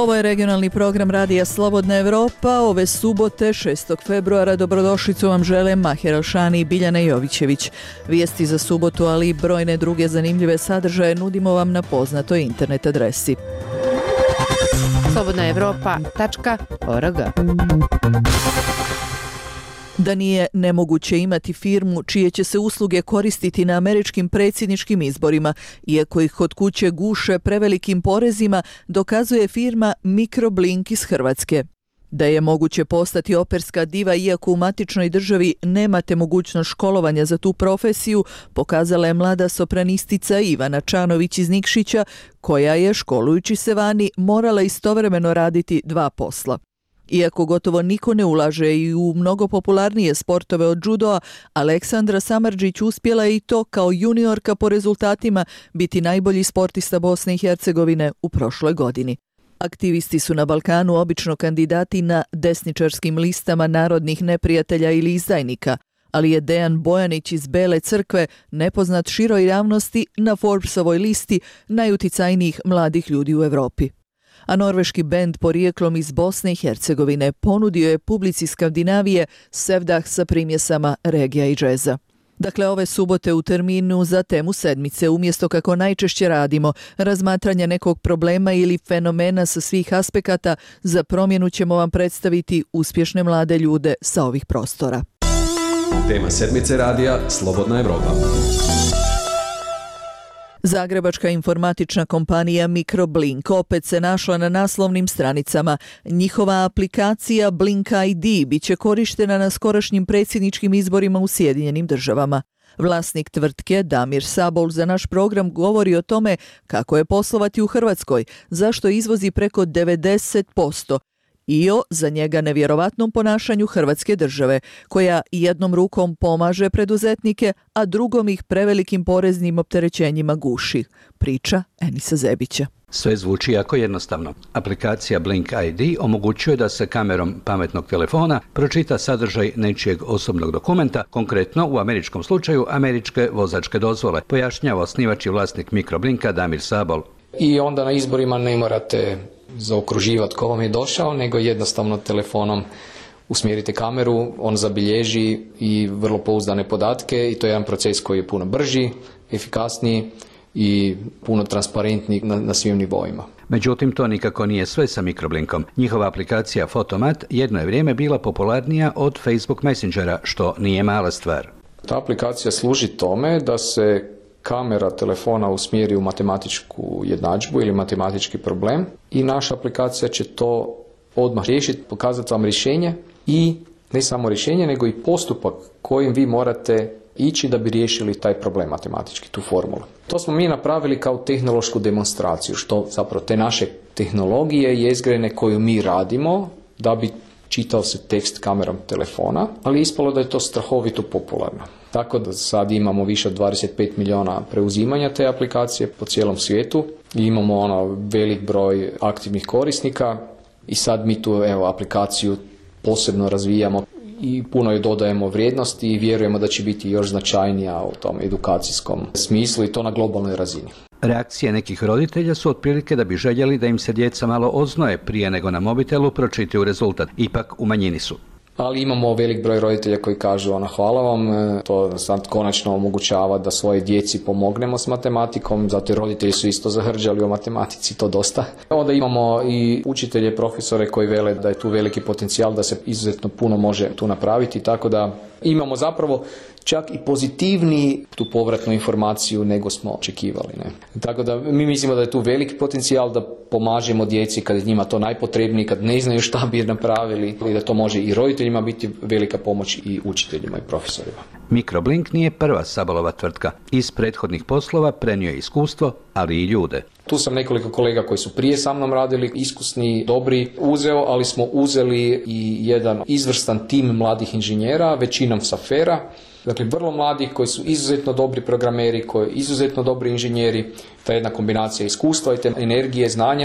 Ovo je regionalni program Radija Slobodna Evropa. Ove subote, 6. februara, dobrodošlicu vam žele Mahir Alšani i Biljana Jovićević. Vijesti za subotu, ali i brojne druge zanimljive sadržaje nudimo vam na poznatoj internet adresi. slobodnaevropa.org. Da nije nemoguće imati firmu čije će se usluge koristiti na američkim predsjedničkim izborima, iako ih kod kuće guše prevelikim porezima, dokazuje firma Microblink iz Hrvatske. Da je moguće postati operska diva iako u matičnoj državi nemate mogućnost školovanja za tu profesiju, pokazala je mlada sopranistica Ivana Čanović iz Nikšića, koja je, školujući se vani, morala istovremeno raditi dva posla. Iako gotovo niko ne ulaže i u mnogo popularnije sportove od judoa, Aleksandra Samardžić uspjela je i to kao juniorka po rezultatima biti najbolji sportista Bosne i Hercegovine u prošloj godini. Aktivisti su na Balkanu obično kandidati na desničarskim listama narodnih neprijatelja ili izdajnika, ali je Dejan Bojanić iz Bele crkve nepoznat široj javnosti na Forbesovoj listi najuticajnijih mladih ljudi u Europi. A norveški bend porijeklom iz Bosne i Hercegovine ponudio je publici Skandinavije sevdah sa primjesama regija i džeza. Dakle, ove subote u terminu za temu sedmice, umjesto kako najčešće radimo, razmatranja nekog problema ili fenomena sa svih aspekata, za promjenu ćemo vam predstaviti uspješne mlade ljude sa ovih prostora. Tema sedmice radija Slobodna Evropa. Zagrebačka informatična kompanija Microblink opet se našla na naslovnim stranicama. Njihova aplikacija Blink ID bit će korištena na skorašnjim predsjedničkim izborima u Sjedinjenim Državama. Vlasnik tvrtke Damir Sabol za naš program govori o tome kako je poslovati u Hrvatskoj, zašto izvozi preko 90%, i o za njega nevjerovatnom ponašanju Hrvatske države, koja jednom rukom pomaže preduzetnike, a drugom ih prevelikim poreznim opterećenjima guši. Priča Enisa Zebića. Sve zvuči jako jednostavno. Aplikacija Blink ID omogućuje da se kamerom pametnog telefona pročita sadržaj nečijeg osobnog dokumenta, konkretno u američkom slučaju američke vozačke dozvole, pojašnjava osnivač i vlasnik Microblinka Damir Sabol. I onda na izborima ne morate zaokruživati ko vam je došao, nego jednostavno telefonom usmjerite kameru, on zabilježi i vrlo pouzdane podatke i to je jedan proces koji je puno brži, efikasniji i puno transparentniji na svim nivoima. Međutim, to nikako nije sve sa Microblinkom. Njihova aplikacija Fotomat jedno je vrijeme bila popularnija od Facebook Messengera, što nije mala stvar. Ta aplikacija služi tome da se kamera telefona usmjeri u matematičku jednadžbu ili matematički problem i naša aplikacija će to odmah riješiti, pokazati vam rješenje i ne samo rješenje, nego i postupak kojim vi morate ići da bi riješili taj problem matematički, tu formulu. To smo mi napravili kao tehnološku demonstraciju, što zapravo te naše tehnologije jezgrene koju mi radimo da bi čitao se tekst kamerom telefona, ali ispalo da je to strahovito popularno. Tako da sad imamo više od 25 milijuna preuzimanja te aplikacije po cijelom svijetu i imamo velik broj aktivnih korisnika i sad mi tu aplikaciju posebno razvijamo i puno joj dodajemo vrijednosti i vjerujemo da će biti još značajnija u tom edukacijskom smislu i to na globalnoj razini. Reakcije nekih roditelja su otprilike da bi željeli da im se djeca malo oznoje prije nego na mobitelu pročitaju rezultat. Ipak u manjini su. Ali imamo velik broj roditelja koji kažu hvala vam, to sad konačno omogućava da svoje djeci pomognemo s matematikom, zato jer roditelji su isto zahrđali o matematici, to dosta. Onda imamo i učitelje, profesore koji vele da je tu veliki potencijal, da se izuzetno puno može tu napraviti, tako da imamo zapravo čak i pozitivniji tu povratnu informaciju nego smo očekivali. Tako da mi mislimo da je tu veliki potencijal da pomažemo djeci kad je njima to najpotrebnije, kad ne znaju šta bi napravili i da to može i roditeljima biti velika pomoć i učiteljima i profesorima. Microblink nije prva Sabolova tvrtka. Iz prethodnih poslova prenio je iskustvo, ali i ljude. Tu sam nekoliko kolega koji su prije sa mnom radili, iskusni, dobri, uzeo, ali smo uzeli i jedan izvrstan tim mladih inženjera, većinom sa FER-a. Dakle, vrlo mladi koji su izuzetno dobri programeri, koji izuzetno dobri inženjeri, ta jedna kombinacija iskustva i te energije, znanja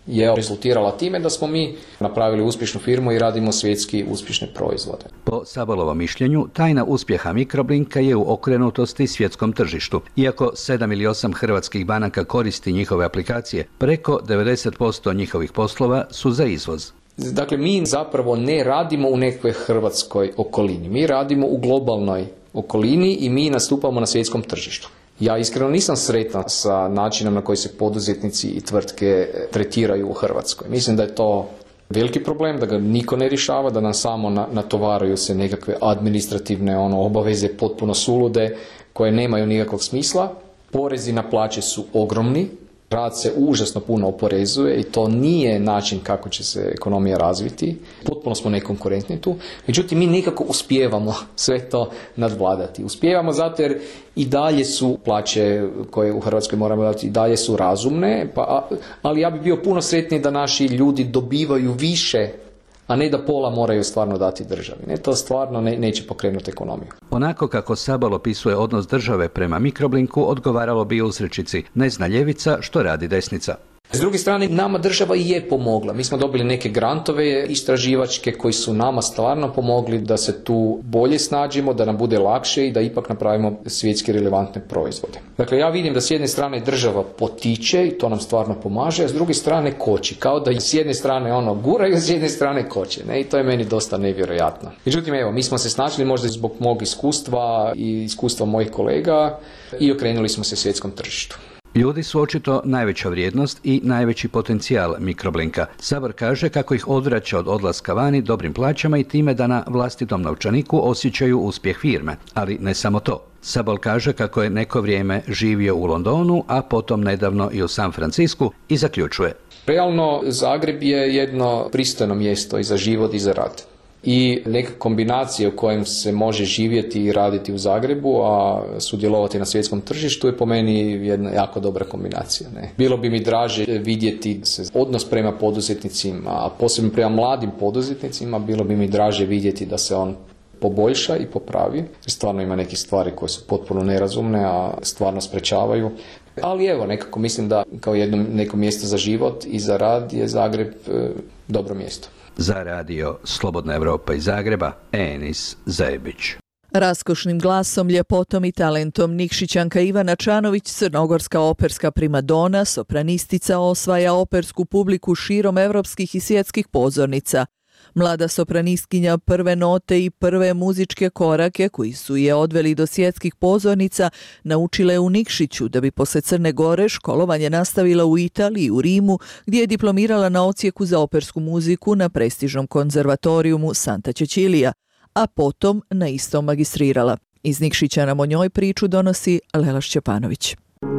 je rezultirala time da smo mi napravili uspješnu firmu i radimo svjetski uspješne proizvode. Po Sabolovom mišljenju, tajna uspjeha Mikroblinka je u okrenutosti svjetskom tržištu. Iako 7 ili 8 hrvatskih banaka koristi njihove aplikacije, preko 90% njihovih poslova su za izvoz. Dakle, mi zapravo ne radimo u nekoj hrvatskoj okolini. Mi radimo u globalnoj okolini i mi nastupamo na svjetskom tržištu. Ja iskreno nisam sretan sa načinom na koji se poduzetnici i tvrtke tretiraju u Hrvatskoj. Mislim da je to veliki problem, da ga niko ne rješava, da nam samo natovaraju se nekakve administrativne obaveze potpuno sulude koje nemaju nikakvog smisla. Porezi na plaće su ogromni. Rad se užasno puno oporezuje i to nije način kako će se ekonomija razviti. Potpuno smo nekonkurentni tu. Međutim, mi nikako uspijevamo sve to nadvladati. Uspijevamo zato jer i dalje su plaće koje u Hrvatskoj moramo dati i dalje su razumne, ali ja bih bio puno sretniji da naši ljudi dobivaju više, a ne da pola moraju stvarno dati državi. To stvarno neće pokrenuti ekonomiju. Onako kako Sabol opisuje odnos države prema Mikroblinku, odgovaralo bi uzrečici: ne zna ljevica što radi desnica. S druge strane, nama država i je pomogla. Mi smo dobili neke grantove istraživačke koji su nama stvarno pomogli da se tu bolje snađemo, da nam bude lakše i da ipak napravimo svjetski relevantne proizvode. Dakle, ja vidim da s jedne strane država potiče i to nam stvarno pomaže, a s druge strane koči. Kao da s jedne strane guraju, a s jedne strane koče. I to je meni dosta nevjerojatno. Međutim, evo, mi smo se snašli možda zbog mog iskustva i iskustva mojih kolega i okrenuli smo se svjetskom tržištu. Ljudi su očito najveća vrijednost i najveći potencijal Mikroblinka. Sabor kaže kako ih odvraća od odlaska vani dobrim plaćama i time da na vlastitom novčaniku osjećaju uspjeh firme. Ali ne samo to. Sabol kaže kako je neko vrijeme živio u Londonu, a potom nedavno i u San Francisku i zaključuje: realno, Zagreb je jedno pristojno mjesto i za život i za rad. I neka kombinacija u kojem se može živjeti i raditi u Zagrebu, a sudjelovati na svjetskom tržištu je po meni jedna jako dobra kombinacija. Bilo bi mi draže vidjeti se odnos prema poduzetnicima, a posebno prema mladim poduzetnicima, bilo bi mi draže vidjeti da se on poboljša i popravi. Stvarno ima neke stvari koje su potpuno nerazumne, a stvarno sprečavaju. Ali evo, nekako mislim da kao neko mjesto za život i za rad je Zagreb dobro mjesto. Za radio Slobodna Evropa iz Zagreba, Enis Zebić. Raskošnim glasom, ljepotom i talentom Nikšićanka Ivana Čanović, crnogorska operska primadona, sopranistica, osvaja opersku publiku širom evropskih i svjetskih pozornica. Mlada sopranistkinja prve note i prve muzičke korake koji su je odveli do svjetskih pozornica naučila je u Nikšiću, da bi posle Crne Gore školovanje nastavila u Italiji, u Rimu, gdje je diplomirala na odsjeku za opersku muziku na prestižnom konzervatorijumu Santa Cecilia, a potom na istom magistrirala. Iz Nikšića nam o njoj priču donosi Lela Šćepanović.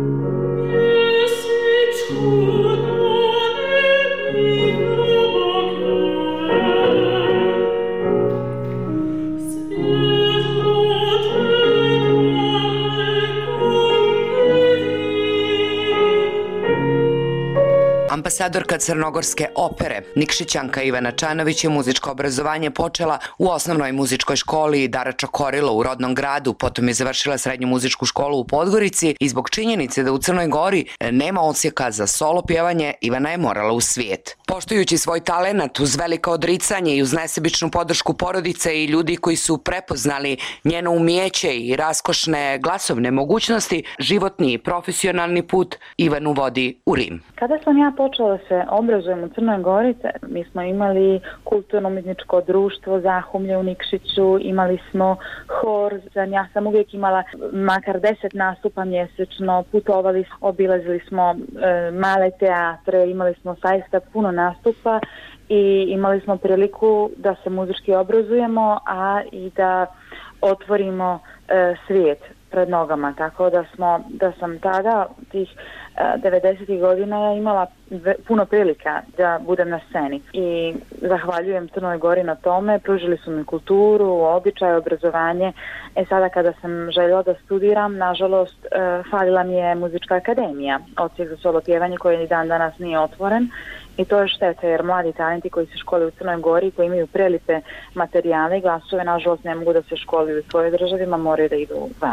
Ambasadorka crnogorske opere Nikšićanka Ivana Čanović je muzičko obrazovanje počela u osnovnoj muzičkoj školi Dara Čokorilo u rodnom gradu, potom je završila srednju muzičku školu u Podgorici i zbog činjenice da u Crnoj Gori nema odsjeka za solo pjevanje, Ivana je morala u svijet. Poštujući svoj talenat uz veliko odricanje i uz nesebičnu podršku porodice i ljudi koji su prepoznali njeno umijeće i raskošne glasovne mogućnosti, životni i profesionalni put Ivanu vodi u Rim. Kada sam ja počela da se obrazujem u Crnoj Gori, mi smo imali kulturno-umjetničko društvo Zahumlje u Nikšiću, imali smo hor, ja sam uvijek imala makar 10 nastupa mjesečno, putovali, obilazili smo male teatre, imali smo zaista puno nastupa i imali smo priliku da se muzički obrazujemo, a i da otvorimo svijet pred nogama, tako da sam tada tih 90. godina imala puno prilika da budem na sceni i zahvaljujem Crnoj Gori na tome. Pružili su mi kulturu, običaj, obrazovanje. Sada kada sam željela da studiram, nažalost falila mi je muzička akademija, odsjek za solo pjevanje koji i dan danas nije otvoren. I to je šteta jer mladi talenti koji se školuju u Crnoj Gori, koji imaju prelipe materijale i glasove, nažalost ne mogu da se školuju u svojoj državi, moraju da idu vani.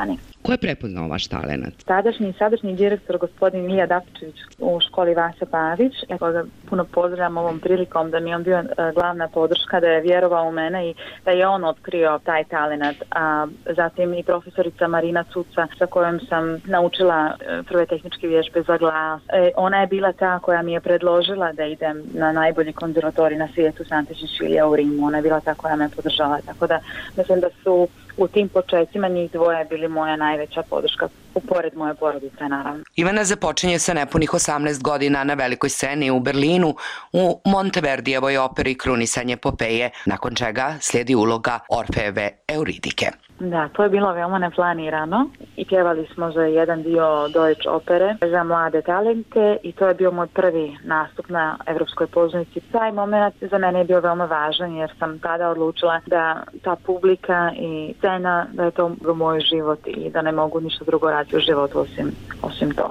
Ko je prepoznao vaš talenat? Tadašnji i sadašnji direktor gospodin Mija Dapičević u školi Vasa Pavić, koga puno pozdravljam ovom prilikom, da mi je on bio glavna podrška, da je vjerovao u mene i da je on otkrio taj talenat. A zatim i profesorica Marina Cuca, sa kojom sam naučila prve tehničke vježbe za glas. Ona je bila ta koja mi je predložila da idem na najbolji konzervatorij na svijetu, Sante Cecilia u Rimu. Ona je bila ta koja me podržala, tako da mislim da su u tim početcima njih dvoje bili moja najveća podrška, pored moje porodice, naravno. Ivana započinje sa nepunih 18 godina na velikoj sceni u Berlinu u Monteverdijevoj operi Krunisanje Popeje, nakon čega slijedi uloga Orfejeve Euridike. Da, to je bilo veoma neplanirano i pjevali smo za jedan dio Deutsche opere za mlade talente i to je bio moj prvi nastup na evropskoj pozornici. Taj moment za mene je bio veoma važan jer sam tada odlučila da ta publika i scena, da je to moj život i da ne mogu ništa drugo raditi u životu osim to.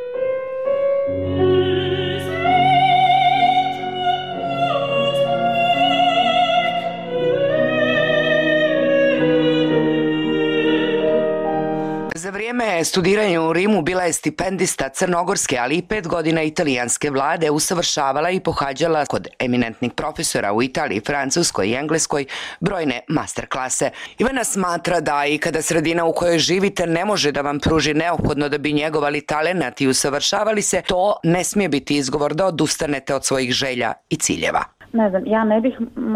Za vrijeme studiranja u Rimu bila je stipendista crnogorske, ali i 5 godina italijanske vlade, usavršavala i pohađala kod eminentnih profesora u Italiji, Francuskoj i Engleskoj brojne master klase. Ivana smatra da i kada sredina u kojoj živite ne može da vam pruži neophodno da bi njegovali talenat i usavršavali se, to ne smije biti izgovor da odustanete od svojih želja i ciljeva. Ne znam, ja ne bih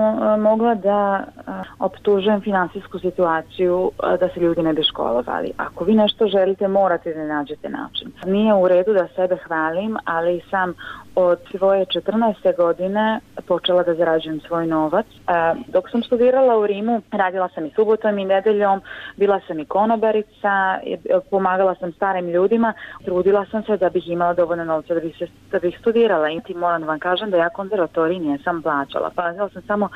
mogla da optužujem finansijsku situaciju da se ljudi ne bi školovali. Ako vi nešto želite, morate da nađete način. Nije u redu da sebe hvalim, ali sam od svoje 14. godine počela da zarađujem svoj novac. Dok sam studirala u Rimu, radila sam i subotom i nedeljom, bila sam i konobarica, pomagala sam starim ljudima, trudila sam se da bih imala dovoljno novca da bih studirala. I ti moram da vam kažem da ja konzervatorij nisam plaćala. Plaćala sam samo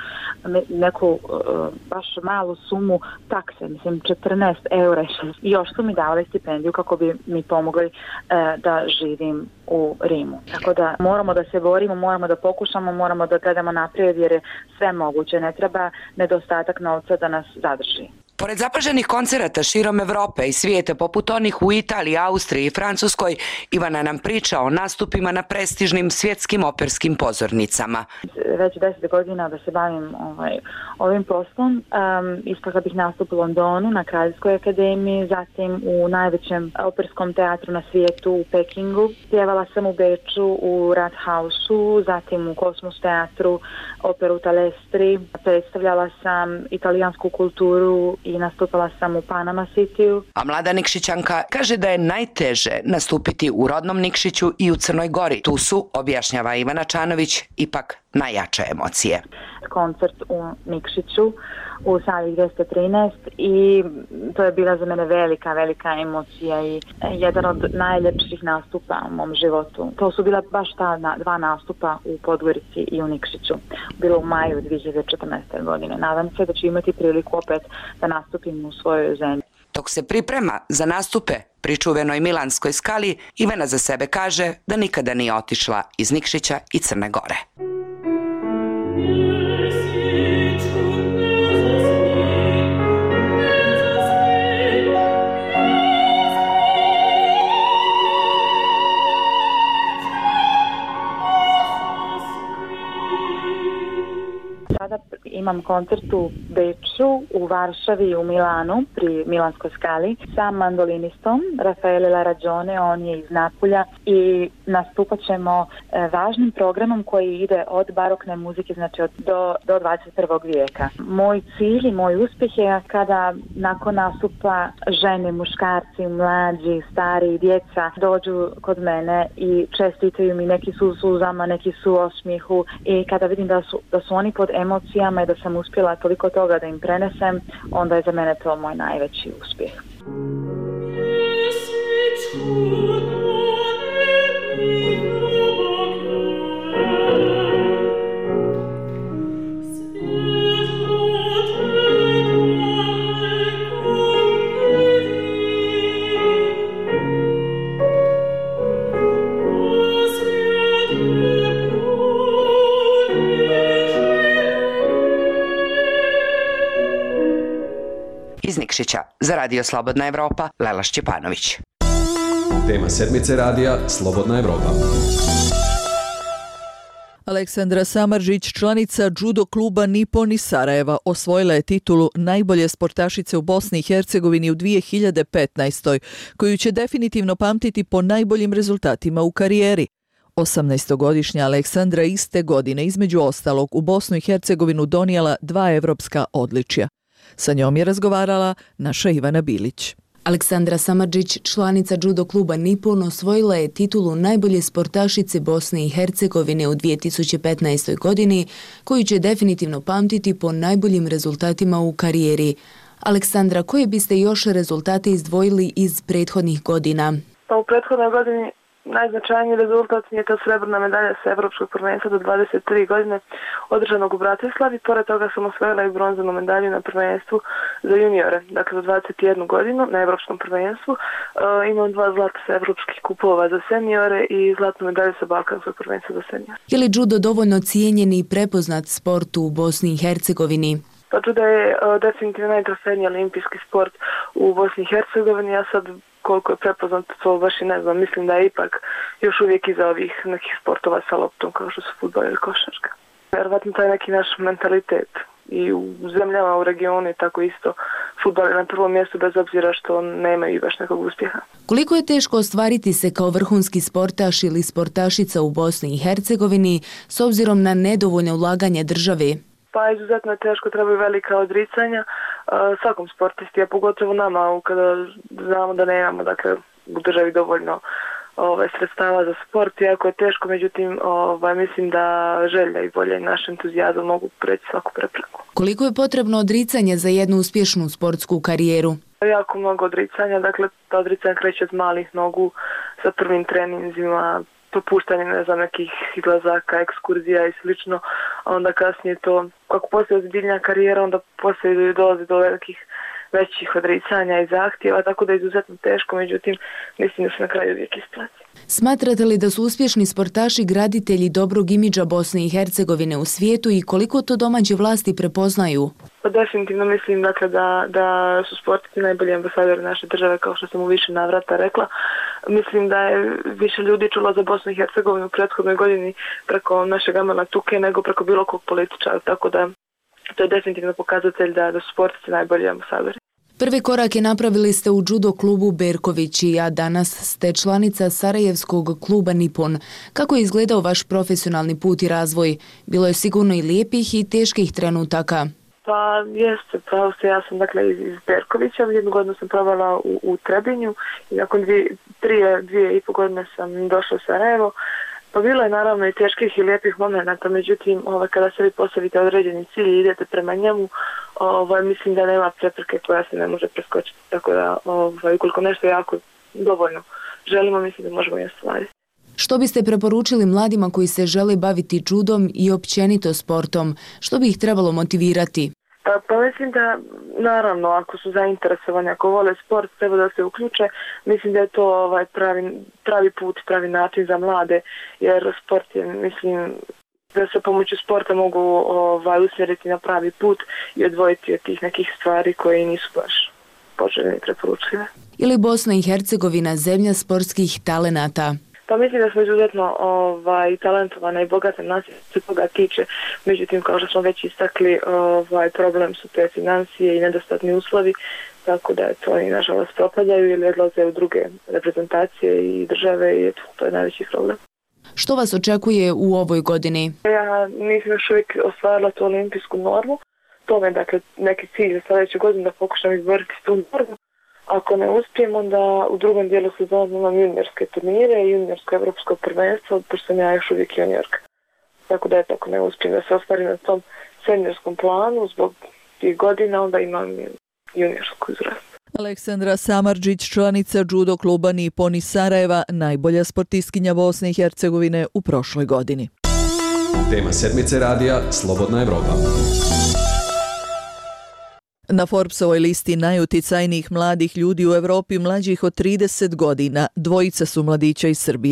neku baš malu sumu takse, mislim 14 eura i još su mi davali stipendiju kako bi mi pomogli da živim u Rimu. Tako da moramo da se borimo, moramo da pokušamo, moramo da gledamo naprijed jer je sve moguće. Ne treba nedostatak novca da nas zadrži. Pored zapaženih koncerata širom Evrope i svijeta, poput onih u Italiji, Austriji i Francuskoj, Ivana nam priča o nastupima na prestižnim svjetskim operskim pozornicama. Već 10 godina da se bavim ovim poslom. Ispaka bih nastup u Londonu na Kraljevskoj akademiji, zatim u najvećem operskom teatru na svijetu u Pekingu. Pjevala sam u Beču, u Rathausu, zatim u Kosmos teatru, operu Talestri. Predstavljala sam italijansku kulturu i nastupala sam u Panama Cityu. A mlada Nikšićanka kaže da je najteže nastupiti u rodnom Nikšiću i u Crnoj Gori. Tu su, objašnjava Ivana Čanović, ipak najjače emocije. Koncert u Nikšiću u sali 213 i to je bila za mene velika emocija i jedan od najljepših nastupa u mom životu. To su bila baš ta dva nastupa u Podgorici i u Nikšiću. Bilo u maju 2014. godine. Nadam se da ću imati priliku opet da nastupim u svojoj zemlji. Dok se priprema za nastupe pri čuvenoj Milanskoj skali, Ivana za sebe kaže da nikada nije otišla iz Nikšića i Crne Gore. Sada imam koncert u Beču, u Varšavi i u Milanu pri Milanskoj skali sa mandolinistom Raffaele Laragione, on je iz Napulja i nastupat ćemo važnim programom koji ide od barokne muzike, znači do 21. vijeka. Moj cilj i moj uspjeh je kada nakon nastupa žene, muškarci, mlađi, stari, djeca dođu kod mene i čestitaju mi, neki su u suzama, neki su u osmijehu i kada vidim da su oni pod emocijama i da sam uspjela toliko toga da im prenesem, onda je za mene to moj najveći uspjeh. Iz Nikšića. Za Radio Slobodna Evropa, Lela Šćepanović. Tema sedmice radija Slobodna Evropa. Aleksandra Samardžić, članica judo kluba Nipon iz Sarajeva, osvojila je titulu najbolje sportašice u Bosni i Hercegovini u 2015. koju će definitivno pamtiti po najboljim rezultatima u karijeri. 18-godišnja Aleksandra iste godine između ostalog u Bosnu i Hercegovinu donijela 2 evropska odličja. Sa njom je razgovarala naša Ivana Bilić. Aleksandra Samardžić, članica judo kluba Nipon, osvojila je titulu najbolje sportašice Bosne i Hercegovine u 2015. godini, koju će definitivno pamtiti po najboljim rezultatima u karijeri. Aleksandra, koje biste još rezultate izdvojili iz prethodnih godina? Pa u prethodnoj godini najznačajniji rezultat je ta srebrna medalja sa Evropskog prvenstva do 23 godine održanog u Bratislavi. Pored toga sam osvojila i bronzanu medalju na prvenstvu za juniore, dakle za 21 godinu na Evropskom prvenstvu. Imam 2 zlata sa Evropskih kupova za seniore i zlatnu medalju sa Balkanskog prvenstva za seniore. Je li judo dovoljno cijenjen i prepoznat sport u Bosni i Hercegovini? Pa judo je definitivno najtrofejniji olimpijski sport u Bosni i Hercegovini. Ja sad koliko je prepoznat, to baš i ne znam. Mislim da je ipak još uvijek iza ovih nekih sportova sa loptom kao što su fudbal ili košarka. Vjerovatno taj neki naš mentalitet i u zemljama u regionu i tako isto fudbal je na prvom mjestu bez obzira što nemaju baš nekog uspjeha. Koliko je teško ostvariti se kao vrhunski sportaš ili sportašica u Bosni i Hercegovini s obzirom na nedovoljno ulaganje države? Pa izuzetno je teško, trebaju velika odricanja svakom sportisti, a pogotovo nama kada znamo da nemamo u državi dovoljno sredstava za sport. Iako je teško, međutim mislim da želja i volja i naš entuzijazam mogu preći svaku prepreku. Koliko je potrebno odricanje za jednu uspješnu sportsku karijeru? Jako mnogo odricanja, ta odricanja kreće od malih nogu sa prvim treninzima, propuštanje nekih izlazaka, ekskurzija i slično, a onda kasnije to, kako postoje ozbiljnija karijera, onda poslije dolazi do velikih većih odricanja i zahtjeva, tako da je izuzetno teško, međutim mislim da se na kraju uvijek isplati. Smatrate li da su uspješni sportaši graditelji dobrog imidža Bosne i Hercegovine u svijetu i koliko to domaće vlasti prepoznaju? Pa definitivno mislim da su sportisti najbolji ambasadori naše države, kao što sam u više navrata rekla. Mislim da je više ljudi čulo za Bosnu i Hercegovinu u prethodnoj godini preko našeg Amela Tuke nego preko bilo kog političara, tako da to je definitivno pokazatelj da su sportisti najbolji ambasadori. Prve korake napravili ste u judo klubu Berkovići, a danas ste članica Sarajevskog kluba Nipon. Kako je izgledao vaš profesionalni put i razvoj? Bilo je sigurno i lijepih i teških trenutaka. Pa jeste, pravo se, ja sam iz Berkovića, 1 godinu sam probala u Trebinju i nakon 2,5 godine sam došla u Sarajevo. Pa bilo je naravno i teških i lijepih momenta, međutim kada se vi postavite određeni cilj i idete prema njemu, mislim da nema prepreke koja se ne može preskočiti, tako da ukoliko nešto jako dovoljno želimo, mislim da možemo i ostvariti. Što biste preporučili mladima koji se žele baviti judom i općenito sportom? Što bi ih trebalo motivirati? Pa mislim da, naravno, ako su zainteresovani, ako vole sport, treba da se uključe. Mislim da je to pravi put, pravi način za mlade, jer sport je, mislim, da se pomoću sporta mogu usmjeriti na pravi put i odvojiti od tih nekih stvari koje nisu baš poželjne i preporučljive. Ili Bosna i Hercegovina zemlja sportskih talenata? Pa mislim da smo izuzetno talentovana i bogata nacija se toga tiče. Međutim, kao što smo već istakli, problem su te financije i nedostatni uslovi, tako da to oni nažalost propadaju ili odlaze u druge reprezentacije i države i to je najveći problem. Što vas očekuje u ovoj godini? Ja nisam još uvijek ostvarila tu olimpijsku normu. To me neki cilj za sljedeću godinu da pokušam izboriti tu normu. Ako ne uspijem, onda u drugom dijelu sezone imam juniorske turnire i juniorsko evropsko prvenstvo, pošto sam ja još uvijek juniorka. Tako da ako ne uspijem da se ostvari na tom seniorskom planu zbog tih godina, onda imam juniorsku izrast. Aleksandra Samardžić, članica judo kluba Nipon iz Sarajeva, najbolja sportistkinja Bosne i Hercegovine u prošloj godini. Tema sedmice radija Slobodna Evropa. Na Forbesovoj listi najuticajnijih mladih ljudi u Europi mlađih od 30 godina, 2 su mladića iz Srbije.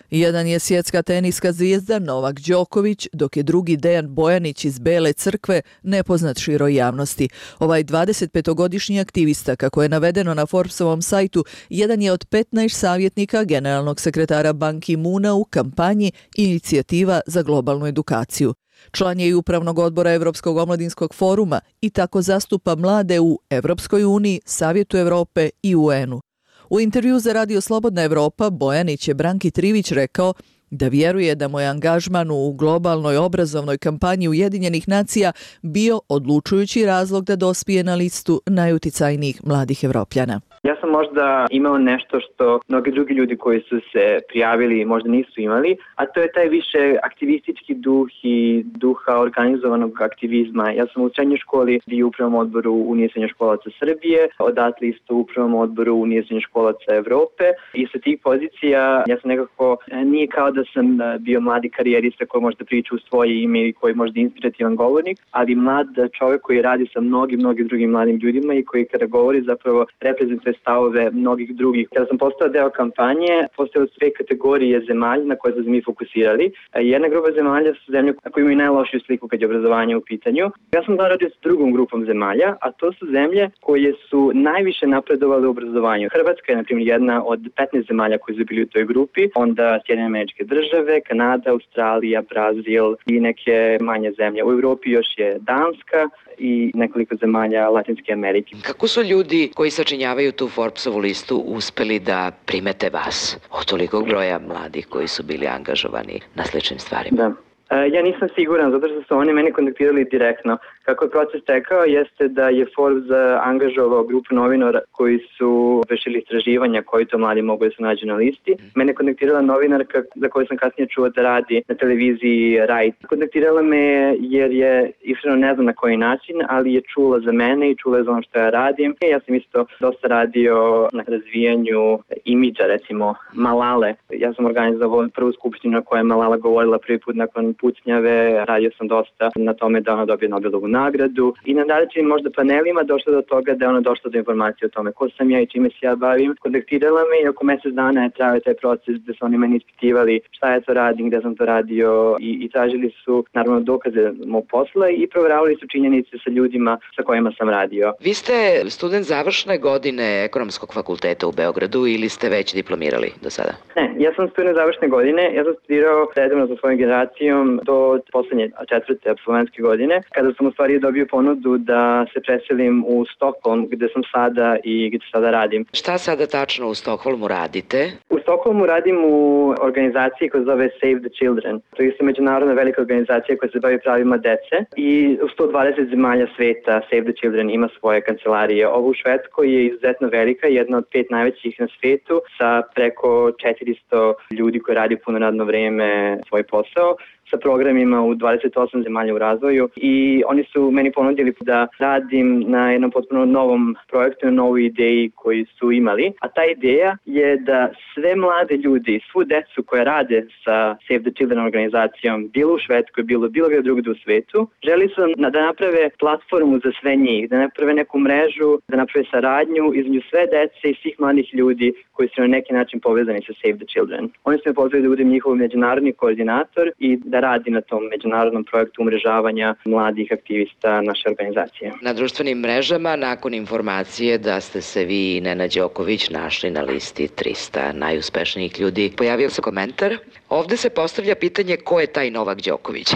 Jedan je svjetska teniska zvijezda Novak Đoković, dok je drugi Dejan Bojanić iz Bele Crkve, nepoznat široj javnosti. Ovaj 25-godišnji aktivista, kako je navedeno na Forbesovom sajtu, jedan je od 15 savjetnika generalnog sekretara Ban Ki-moona u kampanji Inicijativa za globalnu edukaciju. Član je i upravnog odbora Evropskog omladinskog foruma i tako zastupa mlade u Evropskoj uniji, Savjetu Evrope i UN-u. U intervju za Radio Slobodna Evropa Bojanić je Branki Trivić rekao da vjeruje da mu je angažman u globalnoj obrazovnoj kampanji Ujedinjenih nacija bio odlučujući razlog da dospije na listu najuticajnijih mladih Evropljana. Ja sam možda imao nešto što mnogi drugi ljudi koji su se prijavili možda nisu imali, a to je taj više aktivistički duh i duha organizovanog aktivizma. Ja sam u srednjoj školi bio u upravnom odboru Unije srednjoškolaca Srbije, odatle isto u upravnom odboru Unije srednjoškolaca Evrope i sa tih pozicija ja sam nekako, nije kao da sam bio mladi karijerista koji možda priča u svoje ime i koji možda inspirativan govornik, ali mlad čovjek koji radi sa mnogim drugim mladim ljudima i koji kada govori zapravo reprezentuje stavove mnogih drugih. Kada sam postao deo kampanje, postojale su dve kategorije zemalja na koje smo se mi fokusirali. Jedna grupa zemalja su zemlje koje imaju najlošiju sliku kad je obrazovanje u pitanju. Ja sam radio s drugom grupom zemalja, a to su zemlje koje su najviše napredovale u obrazovanju. Hrvatska je, na primjer, jedna od 15 zemalja koji su bili u toj grupi, onda Sjedinjene Američke Države, Kanada, Australija, Brazil i neke manje zemlje. U Evropi još je Danska i nekoliko zemalja Latinske Amerike. Kako su ljudi koji sačinjavaju tu Forbesovu listu uspeli da primete vas od tolikog broja mladih koji su bili angažovani na sličnim stvarima? Da. Ja nisam siguran, zato što su oni meni kontaktirali direktno. Kako je proces tekao, jeste da je Forbes angažovao grupu novinara koji su vršili istraživanja koji to mladi mogu da se nađu na listi. Mene kontaktirala novinarka za koju sam kasnije čuo da radi na televiziji Right. Kontaktirala me jer je, iskreno ne znam na koji način, ali je čula za mene i čula je za ono što ja radim. Ja sam isto dosta radio na razvijanju imidža, recimo Malale. Ja sam organizovao prvu skupštinu na kojoj je Malala govorila prvi put nakon pucnjave, radio sam dosta na tome da ona dobije Nobelovu nagradu i na dalećim možda panelima došlo do toga da je ona došla do informacije o tome ko sam ja i čime se ja bavim. Kontaktirala me i oko mjesec dana je trajao taj proces gde su oni meni ispitivali šta ja to radim, gde sam to radio i tražili su naravno dokaze mog posla i provjeravali su činjenice sa ljudima sa kojima sam radio. Vi ste student završne godine Ekonomskog fakulteta u Beogradu ili ste već diplomirali do sada? Ne, ja sam student završne godine, ja sam studirao redovno sa svojom generacijom do poslednje 4. apsolventske godine, kada sam u stvari dobio ponudu da se preselim u Stokholm, gde sam sada i gde sada radim. Šta sada tačno u Stokholmu radite? U Stokholmu radim u organizaciji koja se zove Save the Children. To je međunarodna velika organizacija koja se bavi pravima dece i u 120 zemalja sveta Save the Children ima svoje kancelarije. Ovo u Švedskoj je izuzetno velika, jedna od 5 najvećih na svetu sa preko 400 ljudi koji radi puno radno vreme svoj posao, sa programima u 28 zemalja u razvoju i oni su meni ponudili da radim na jednom potpuno novom projektu, na novoj ideji koju su imali. A ta ideja je da sve mlade ljudi, svu decu koje rade sa Save the Children organizacijom, bilo u Švedskoj, bilo gdje drugdje u svetu, želi su da naprave platformu za sve njih, da naprave neku mrežu, da naprave saradnju između sve dece i svih mladih ljudi koji su na neki način povezani sa Save the Children. Oni su me pozvali da budem njihov međunarodni koordinator i da radi na tom međunarodnom projektu umrežavanja mladih aktivista naše organizacije. Na društvenim mrežama, nakon informacije da ste se vi i Nenad Đoković našli na listi 300 najuspešnijih ljudi, pojavio se komentar. Ovde se postavlja pitanje ko je taj Novak Đoković.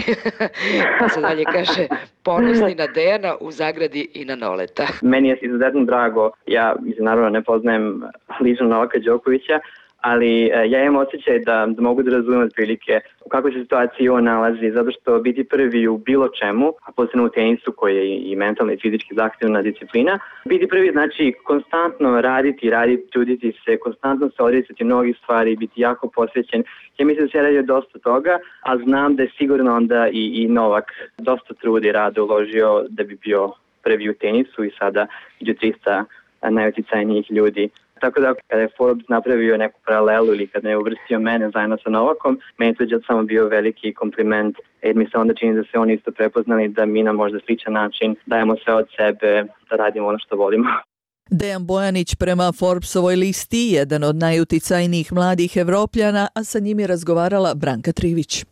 Pa se dalje kaže ponosni na Dejana u zagradi i na Noleta. Meni je izuzetno drago. Ja naravno ne poznajem lično Novaka Đokovića, ali ja imam osjećaj da mogu da razumem otprilike u kakvoj se situaciji on nalazi, zato što biti prvi u bilo čemu, a posebno u tenisu koji je i mentalno i fizički zahtevna disciplina, biti prvi znači konstantno raditi, truditi se, konstantno se odricati mnogih stvari, biti jako posvećen. Ja mislim da se radi dosta toga, a znam da je sigurno onda i Novak dosta trudi i rada uložio da bi bio prvi u tenisu i sada među 300 najuticajnijih ljudi. Tako da kada je Forbes napravio neku paralelu ili kada je uvrstio mene zajedno sa Novakom, meni to je samo bio veliki kompliment jer mi se onda čini da se oni isto prepoznali da mi na možda sličan način dajemo sve od sebe da radimo ono što volimo. Dejan Bojanić prema Forbesovoj listi jedan od najuticajnijih mladih Evropljana, a sa njim je razgovarala Branka Trivić.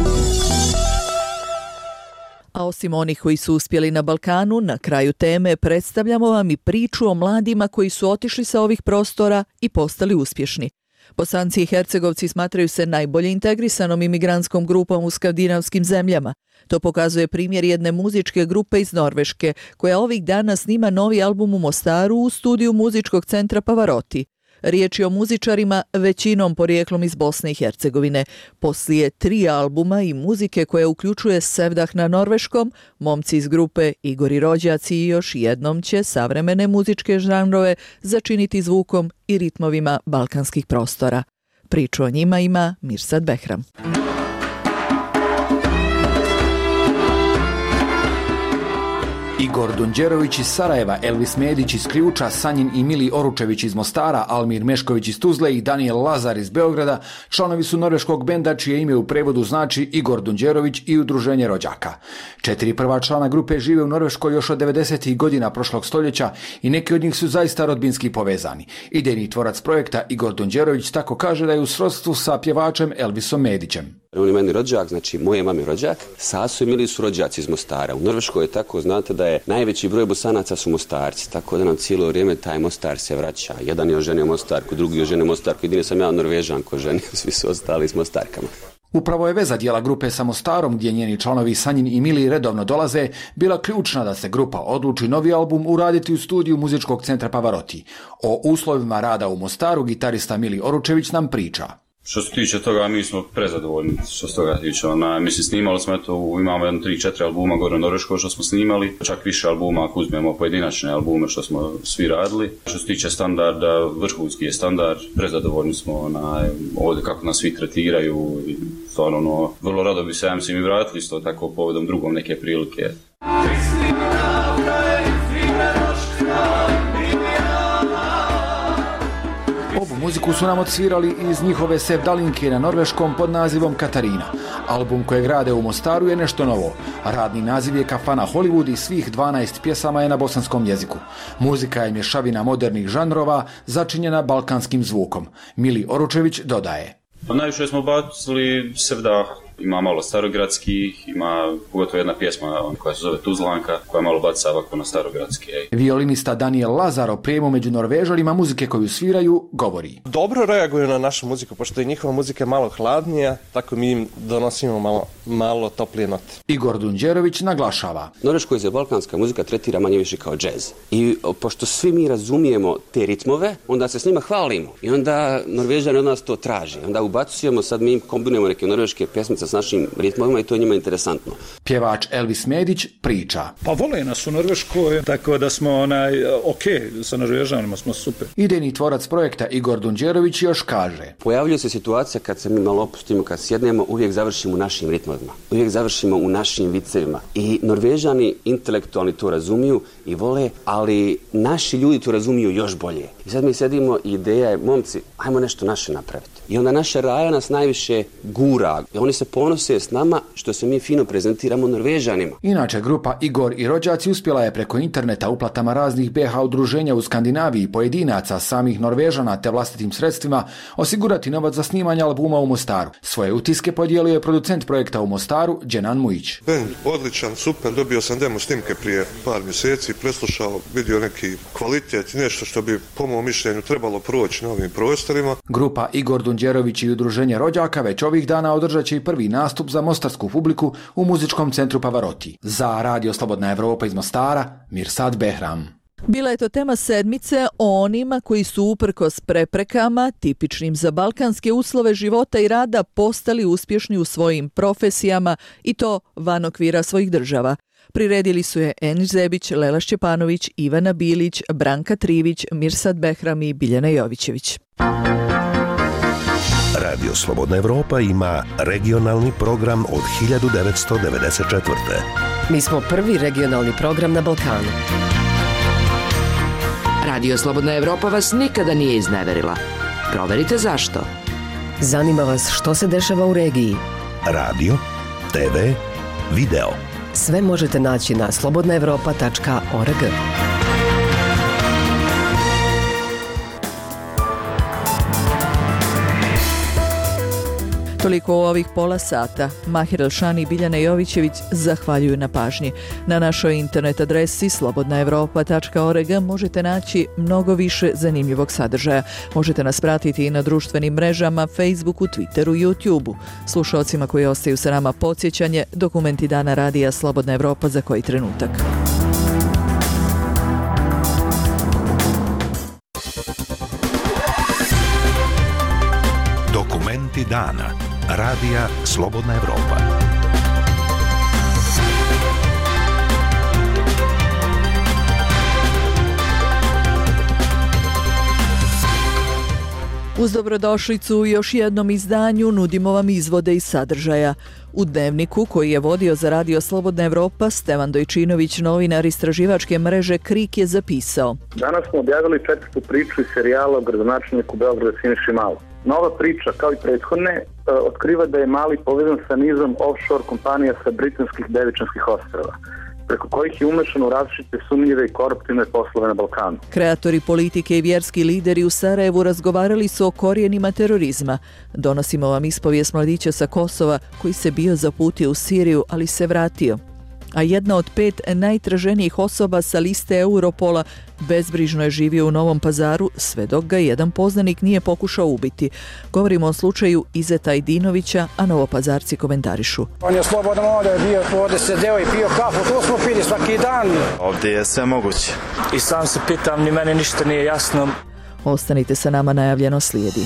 A osim onih koji su uspjeli na Balkanu, na kraju teme predstavljamo vam i priču o mladima koji su otišli sa ovih prostora i postali uspješni. Bosanci i Hercegovci smatraju se najbolje integrisanom imigrantskom grupom u skandinavskim zemljama. To pokazuje primjer jedne muzičke grupe iz Norveške, koja ovih dana snima novi album u Mostaru u studiju muzičkog centra Pavarotti. Riječ je o muzičarima većinom porijeklom iz Bosne i Hercegovine. Poslije 3 albuma i muzike koja uključuje sevdah na norveškom, momci iz grupe Igor i rođaci još jednom će savremene muzičke žanrove začiniti zvukom i ritmovima balkanskih prostora. Priču o njima ima Mirsad Behram. Igor Dunđerović iz Sarajeva, Elvis Medić iz Ključa, Sanjin i Mili Oručević iz Mostara, Almir Mešković iz Tuzle i Daniel Lazar iz Beograda članovi su norveškog benda čije ime u prevodu znači Igor Dunđerović i Udruženje rođaka. 4 prva člana grupe žive u Norveškoj još od 90. godina prošlog stoljeća i neki od njih su zaista rodbinski povezani. Idejni tvorac projekta Igor Dunđerović tako kaže da je u srodstvu sa pjevačem Elvisom Medićem. On je meni rođak, znači moje mami rođak. Sasu i Mili su rođaci iz Mostara. U Norveškoj je tako, znate da je najveći broj Bosanaca su Mostarci, tako da nam cijelo vrijeme taj Mostar se vraća. Jedan je oženio Mostarku, drugi je oženio Mostarku, jedini sam ja Norvežanko ženio, svi su ostali s Mostarkama. Upravo je veza dijela grupe sa Mostarom, gdje njeni članovi Sanjin i Mili redovno dolaze, bila ključna da se grupa odluči novi album uraditi u studiju muzičkog centra Pavarotti. O uslovima rada u Mostaru gitarista Mili Oručević nam priča. Što se tiče toga, mi smo prezadovoljni što se toga tiče. Mislim, snimali smo, imamo 3-4 albuma gore u Norveškoj što smo snimali, čak više albuma ako uzmemo pojedinačne albume što smo svi radili. Što se tiče standarda, vrhunski je standard, prezadovoljni smo ovdje kako nas svi tretiraju i stvarno, vrlo rado bi se ja mislim i vratili isto tako povodom drugom neke prilike. Ovu muziku su nam odsvirali iz njihove sevdalinke na norveškom pod nazivom Katarina. Album kojeg rade u Mostaru je nešto novo. Radni naziv je Kafana Hollywood i svih 12 pjesama je na bosanskom jeziku. Muzika je mješavina modernih žanrova začinjena balkanskim zvukom. Mili Oručević dodaje. Najviše smo bacili sevdah. Ima malo starogradskih, ima pogotovo jedna pjesma koja se zove Tuzlanka, koja malo baca ovako na starogradski. Violinista Daniel Lazar o prijemu među Norvežanima muzike koju sviraju govori. Dobro reaguju na našu muziku, pošto je njihova muzika malo hladnija, tako mi im donosimo malo toplije note. Igor Dunđerović naglašava. Norveškoj se balkanska muzika tretira manje više kao džez. I pošto svi mi razumijemo te ritmove, onda se s njima hvalimo. I onda Norvežani od nas to traže. Onda ubacujemo, sad mi kombinujemo neke norveške pjesmice s našim ritmovima i to je njima interesantno. Pjevač Elvis Medić priča. Pa vole nas u Norveškoj, tako da smo sa Norvežanima smo super. Idejni tvorac projekta Igor Dunđerović još kaže. Pojavljuje se situacija kad se mi malo opustimo, kad sjednemo, uvijek završimo u našim ritmovima. Uvijek završimo u našim vicevima. I Norvežani intelektualni to razumiju i vole, ali naši ljudi to razumiju još bolje. I sad mi sedimo i ideja je, momci, ajmo nešto naše napraviti. I onda naša Raja nas najviše gura. I oni se ponose s nama što se mi fino prezentiramo Norvežanima. Inače, grupa Igor i rođaci uspjela je preko interneta uplatama raznih BH udruženja u Skandinaviji, pojedinaca, samih Norvežana te vlastitim sredstvima osigurati novac za snimanje albuma u Mostaru. Svoje utiske podijelio je producent projekta u Mostaru, Dženan Mujić. Bend odličan, super, dobio sam demo snimke prije par mjeseci, preslušao, vidio neki kvalitet, nešto što bi po mom mišljenju trebalo proći na ovim prostorima. Grupa Igor Dunđerović i udruženje rođaka već ovih dana održat će i prvi nastup za mostarsku publiku u muzičkom centru Pavarotti. Za Radio Slobodna Evropa iz Mostara, Mirsad Behram. Bila je to tema sedmice o onima koji su uprkos preprekama, tipičnim za balkanske uslove života i rada, postali uspješni u svojim profesijama i to van okvira svojih država. Priredili su je Enis Zebić, Lela Šćepanović, Ivana Bilić, Branka Trivić, Mirsad Behram i Biljana Jovićević. Radio Slobodna Evropa ima regionalni program od 1994. Mi smo prvi regionalni program na Balkanu. Radio Slobodna Evropa vas nikada nije izneverila. Proverite zašto. Zanima vas što se dešava u regiji. Radio, TV, video. Sve možete naći na slobodnaevropa.org. Toliko u ovih pola sata. Mahir Elšani i Biljana Jovićević zahvaljuju na pažnji. Na našoj internet adresi slobodnaevropa.org možete naći mnogo više zanimljivog sadržaja. Možete nas pratiti i na društvenim mrežama, Facebooku, Twitteru, YouTubeu. Slušalcima koji ostaju sa nama podsjećanje, dokumenti dana radija Slobodna Evropa za koji trenutak. Dokumenti dana. Radija Slobodna Evropa. Uz dobrodošlicu u još jednom izdanju nudimo vam izvode iz sadržaja. U dnevniku koji je vodio za Radio Slobodna Evropa, Stevan Dojčinović, novinar istraživačke mreže KRIK, je zapisao: Danas smo objavili 4. priču iz serijala o gradonačelniku Beograda Siniši Malom. Nova priča, kao i prethodne, otkriva da je Mali povezan sa nizom offshore kompanija sa britanskih Devičanskih ostrava, preko kojih je umešan u različite sumnjive i koruptivne poslove na Balkanu. Kreatori politike i vjerski lideri u Sarajevu razgovarali su o korijenima terorizma. Donosimo vam ispovijest mladića sa Kosova koji se bio zaputio u Siriju, ali se vratio. A jedna od 5 najtraženijih osoba sa liste Europola bezbrižno je živio u Novom Pazaru sve dok ga jedan poznanik nije pokušao ubiti. Govorimo o slučaju Izeta Ajdinovića, a Novopazarci komentarišu: On je slobodan ovdje bio, tu ovdje sedeo i pio kafu, tu smo pili svaki dan. Ovdje je sve moguće. I sam se pitam, ni meni ništa nije jasno. Ostanite sa nama, najavljeno slijedi.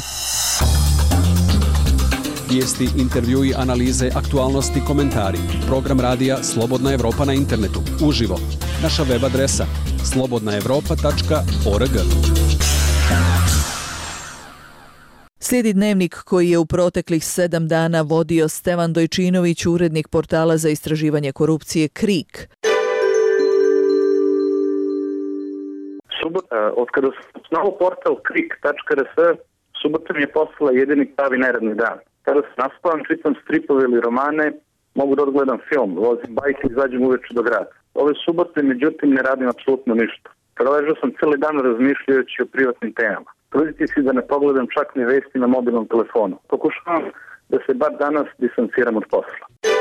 Vijesti, intervjui, analize, aktualnosti, komentari. Program radija Slobodna Evropa na internetu. Uživo. Naša web adresa slobodnaevropa.org. Slijedi dnevnik koji je u proteklih 7 dana vodio Stevan Dojčinović, urednik portala za istraživanje korupcije KRIK. Od kada sam osnovao portal krik.rs, subotom je postala jedini pravi neradni dan. Kada se naspavam, čitam stripove ili romane, mogu da odgledam film, vozim bajke i izađem uveče do grada. Ove subote, međutim, ne radim apsolutno ništa. Proležao sam cijeli dan razmišljajući o privatnim temama. Truditi si da ne pogledam čak ni vesti na mobilnom telefonu. Pokušavam da se bar danas distanciram od posla.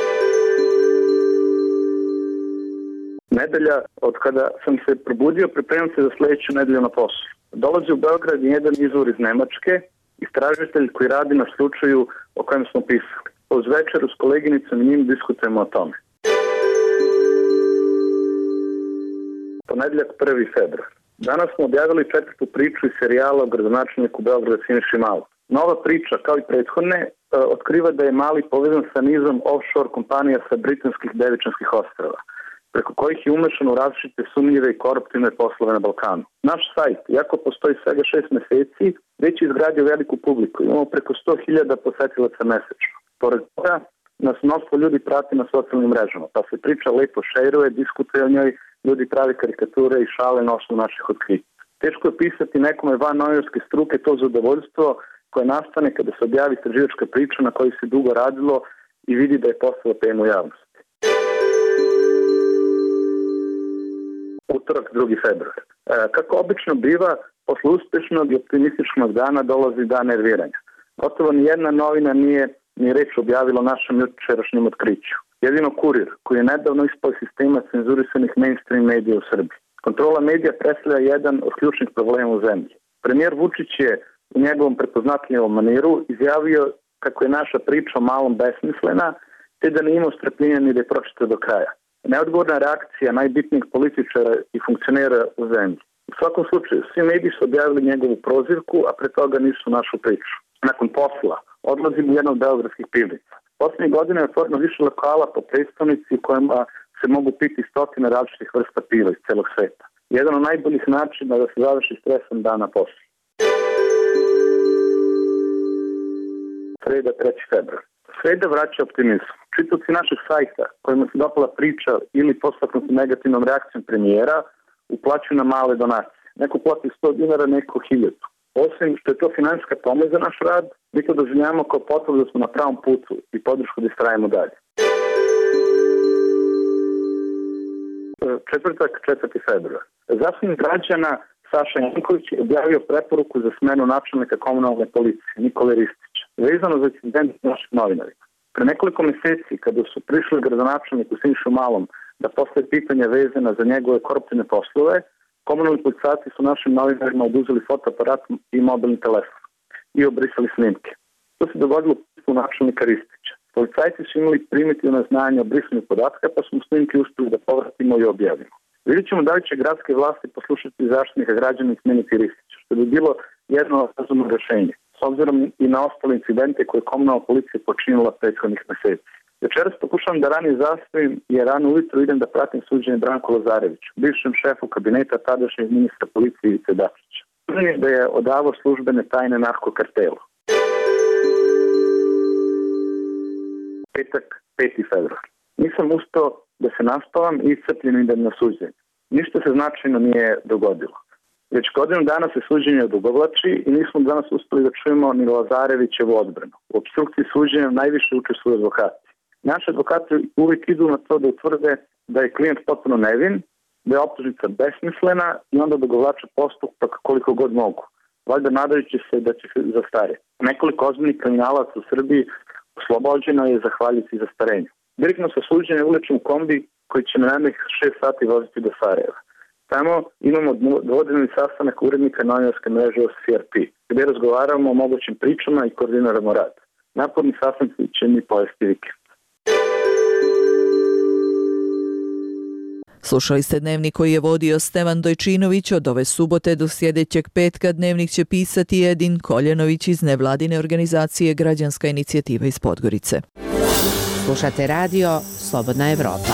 Nedelja, od kada sam se probudio, pripremam se za sljedeću nedelju na poslu. Dolazi u Beograd jedan izvor iz Nemačke, istražitelj koji radi na slučaju o kojem smo pisali. Uz večeru s koleginicom i njim diskutujemo o tome. Ponedjeljak 1. februar. Danas smo objavili 4. priču iz serijala o gradonačelniku Beograda Siniši Malom. Nova priča, kao i prethodne, otkriva da je Mali povezan sa nizom offshore kompanija sa britanskih Devičanskih ostrava, preko kojih je umešan u različite sumnjive i koruptivne poslove na Balkanu. Naš sajt, iako postoji svega 6 mjeseci, već je izgradio veliku publiku. Imamo preko 100.000 posetilaca mesečno. Pored toga nas mnoštvo ljudi prati na socijalnim mrežama, pa se priča lepo šejruje, diskutuje o njoj, ljudi pravi karikature i šale na osnovu naših otkrića. Teško je pisati nekome van novinarske struke to zadovoljstvo koje nastane kada se objavi istraživačka priča na kojoj se dugo radilo i vidi da je postala tema u javnosti. Utorak 2. februar. Kako obično biva, posle uspješnog i optimističnog dana dolazi dan nerviranja. Gotovo nijedna novina nije ni reč objavila našem jučerašnjem otkriću. Jedino Kurir, koji je nedavno ispao sistema cenzurisanih mainstream medija u Srbiji. Kontrola medija predstavlja jedan od ključnih problema u zemlji. Premijer Vučić je u njegovom prepoznatljivom maniru izjavio kako je naša priča o Malom besmislena, te da nije imao strpljenja ni da je pročita do kraja. Neodgovorna reakcija najbitnijih političara i funkcionera u zemlji. U svakom slučaju, svi mediji su objavili njegovu prozivku, a pre toga nisu našu priču. Nakon posla odlazim u jednu od beogradskih pivnica. Posljednjih godina je otvoreno više lokala po prestonici u kojima se mogu piti 100 različitih vrsta piva iz celog sveta. Jedan od najboljih načina da se završi stresan dan na poslu. Sreda 3. februar. Sreda vraća optimizam. Čitavci našeg sajta kojima se dopala priča ili postaknuti negativnom reakcijom premijera uplaćuju na male donacije. Neko plati 100 dinara, neko 1000. Osim što je to finansijska pomoć za naš rad, mi to doživljavamo kao potvrdu da smo na pravom putu i podršku da istrajemo dalje. Četvrtak, 4. februar. Zaštitnik građana Saša Janković je objavio preporuku za smenu načelnika komunalne policije Nikole Ristića. vezano za incident naših novinarima. Pre nekoliko meseci, kada su prišli gradonačelniku Sinišu Malom da postave pitanja vezana za njegove koruptivne poslove, komunalni policajci su našim novinarima oduzeli fotoaparat i mobilni telefon i obrisali snimke. To se dogodilo u načelnika Ristića. Policajci su imali primitivno znanje o brisanju podatka, pa smo snimke uspeli da povratimo i objavimo. Vidjet ćemo da li će gradske vlasti poslušati zaštitnika građana i smeniti Ristića, što bi bilo jedno razumno rešenje, s obzirom i na ostale incidente koje je komunalna policija počinila prethodnih meseci. Večeras pokušavam da ranije zastavim i rano ujutro idem da pratim suđenje Branku Lazareviću, bivšem šefu kabineta tadašnjeg ministra policije Ivice Dačića. Suđen je da je odavao službene tajne narkokartelu. Petak, 5. februar. Nisam uspeo da se naspavam i iscrpljen idem na suđenje. Ništa se značajno nije dogodilo. Već godinu dana se suđenje odugovlači i nismo danas uspeli da čujemo ni Lazarevićevu odbranu. U opstrukciji suđenja najviše učestvuju advokati. Naši advokati uvijek idu na to da utvrde da je klijent potpuno nevin, da je optužnica besmislena i onda odugovlače postupak koliko god mogu. Valjda nadajući se da će se zastariti. Nekoliko ozbiljnih kriminalaca u Srbiji oslobođeno je zahvaljujući zastarenju. Direktno sa suđenja ulećem u kombi koji će na jednih 6 sati voziti do Sarajeva. Tamo imamo dvodnevni sastanak urednika novinarske mreže OCRP, gdje razgovaramo o mogućim pričama i koordiniramo rad. Naporni sastanci će mi pojesti vikend. Slušali ste Dnevnik koji je vodio Stevan Dojčinović. Od ove subote do sljedećeg petka Dnevnik će pisati Edin Koljanović iz nevladine organizacije Građanska inicijativa iz Podgorice. Slušate radio Slobodna Evropa.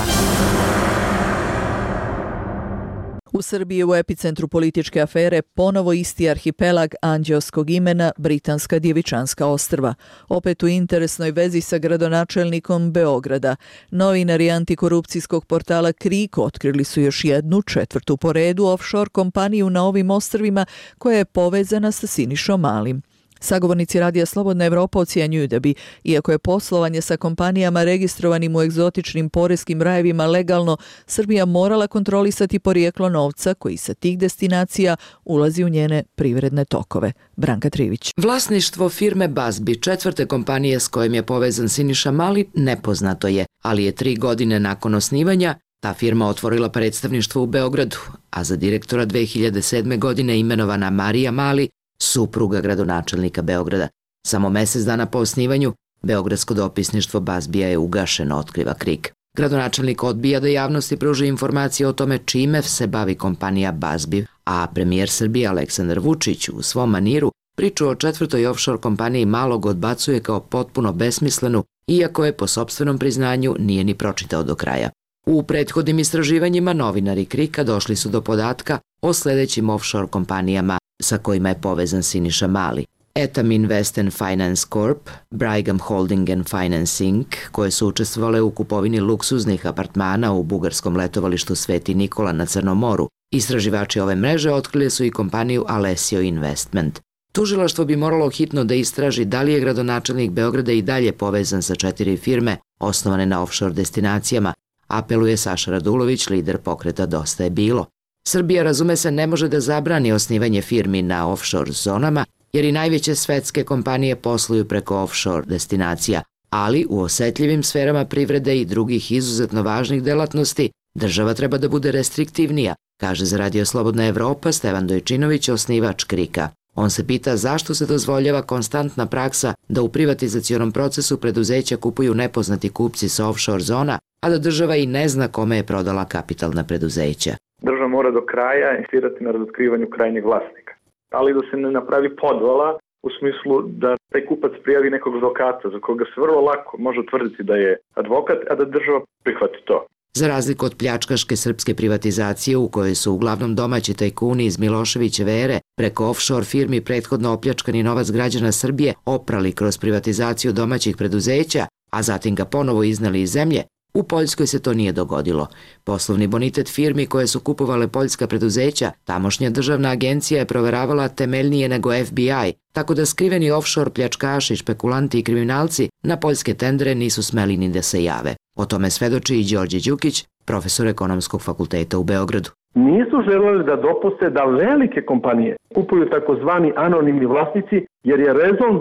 U Srbiji u epicentru političke afere ponovo isti arhipelag anđeoskog imena Britanska Djevičanska ostrva. Opet u interesnoj vezi sa gradonačelnikom Beograda. Novinari antikorupcijskog portala KRIK otkrili su još jednu, četvrtu po redu, offshore kompaniju na ovim ostrvima koja je povezana sa Sinišom Malim. Sagovornici Radija Slobodna Evropa ocjenjuju da bi, iako je poslovanje sa kompanijama registrovanim u egzotičnim poreskim rajevima legalno, Srbija morala kontrolisati porijeklo novca koji sa tih destinacija ulazi u njene privredne tokove. Branka Trivić. Vlasništvo firme Bazbi, četvrte kompanije s kojom je povezan Siniša Mali, nepoznato je, ali je 3 godine nakon osnivanja ta firma otvorila predstavništvo u Beogradu, a za direktora 2007. godine imenovana Marija Mali, supruga gradonačelnika Beograda. Samo mjesec dana po osnivanju, beogradsko dopisništvo Bazbija je ugašeno, otkriva KRIK. Gradonačelnik odbija da javnosti pruži informacije o tome čime se bavi kompanija Bazbi, a premijer Srbije Aleksandar Vučić u svom maniru priču o četvrtoj offshore kompaniji Malog odbacuje kao potpuno besmislenu, iako je po sopstvenom priznanju nije ni pročitao do kraja. U prethodnim istraživanjima novinari KRIK-a došli su do podatka o sljedećim offshore kompanijama sa kojima je povezan Siniša Mali. Etam Invest and Finance Corp, Brigham Holding and Finance Inc., koje su učestvovale u kupovini luksuznih apartmana u bugarskom letovalištu Sveti Nikola na Crnom moru. Istraživači ove mreže otkrili su i kompaniju Alessio Investment. Tužilaštvo bi moralo hitno da istraži da li je gradonačelnik Beograda i dalje povezan sa 4 firme osnovane na offshore destinacijama, apeluje Saša Radulović, lider pokreta Dosta je bilo. Srbija, razume se, ne može da zabrani osnivanje firmi na offshore zonama, jer i najveće svetske kompanije posluju preko offshore destinacija, ali u osetljivim sferama privrede i drugih izuzetno važnih delatnosti država treba da bude restriktivnija, kaže za Radio Slobodna Evropa Stevan Dojčinović, osnivač KRIK-a. On se pita zašto se dozvoljava konstantna praksa da u privatizacionom procesu preduzeća kupuju nepoznati kupci sa offshore zona, a da država i ne zna kome je prodala kapitalna preduzeća. Država mora do kraja insistirati na razotkrivanju krajnjeg vlasnika, ali da se ne napravi podvala u smislu da taj kupac prijavi nekog advokata za koga se vrlo lako može utvrditi da je advokat, a da država prihvati to. Za razliku od pljačkaške srpske privatizacije u kojoj su uglavnom domaći tajkuni iz Miloševićeve ere preko offshore firmi prethodno opljačkani novac građana Srbije oprali kroz privatizaciju domaćih preduzeća, a zatim ga ponovo iznali iz zemlje, u Poljskoj se to nije dogodilo. Poslovni bonitet firmi koje su kupovale poljska preduzeća, tamošnja državna agencija je proveravala temeljnije nego FBI, tako da skriveni offshore pljačkaši, špekulanti i kriminalci na poljske tendere nisu smeli ni da se jave. O tome svedoči i Đorđe Đukić, profesor Ekonomskog fakulteta u Beogradu. Nisu želeli da dopuste da velike kompanije kupuju takozvani anonimni vlasnici, jer je rezon bio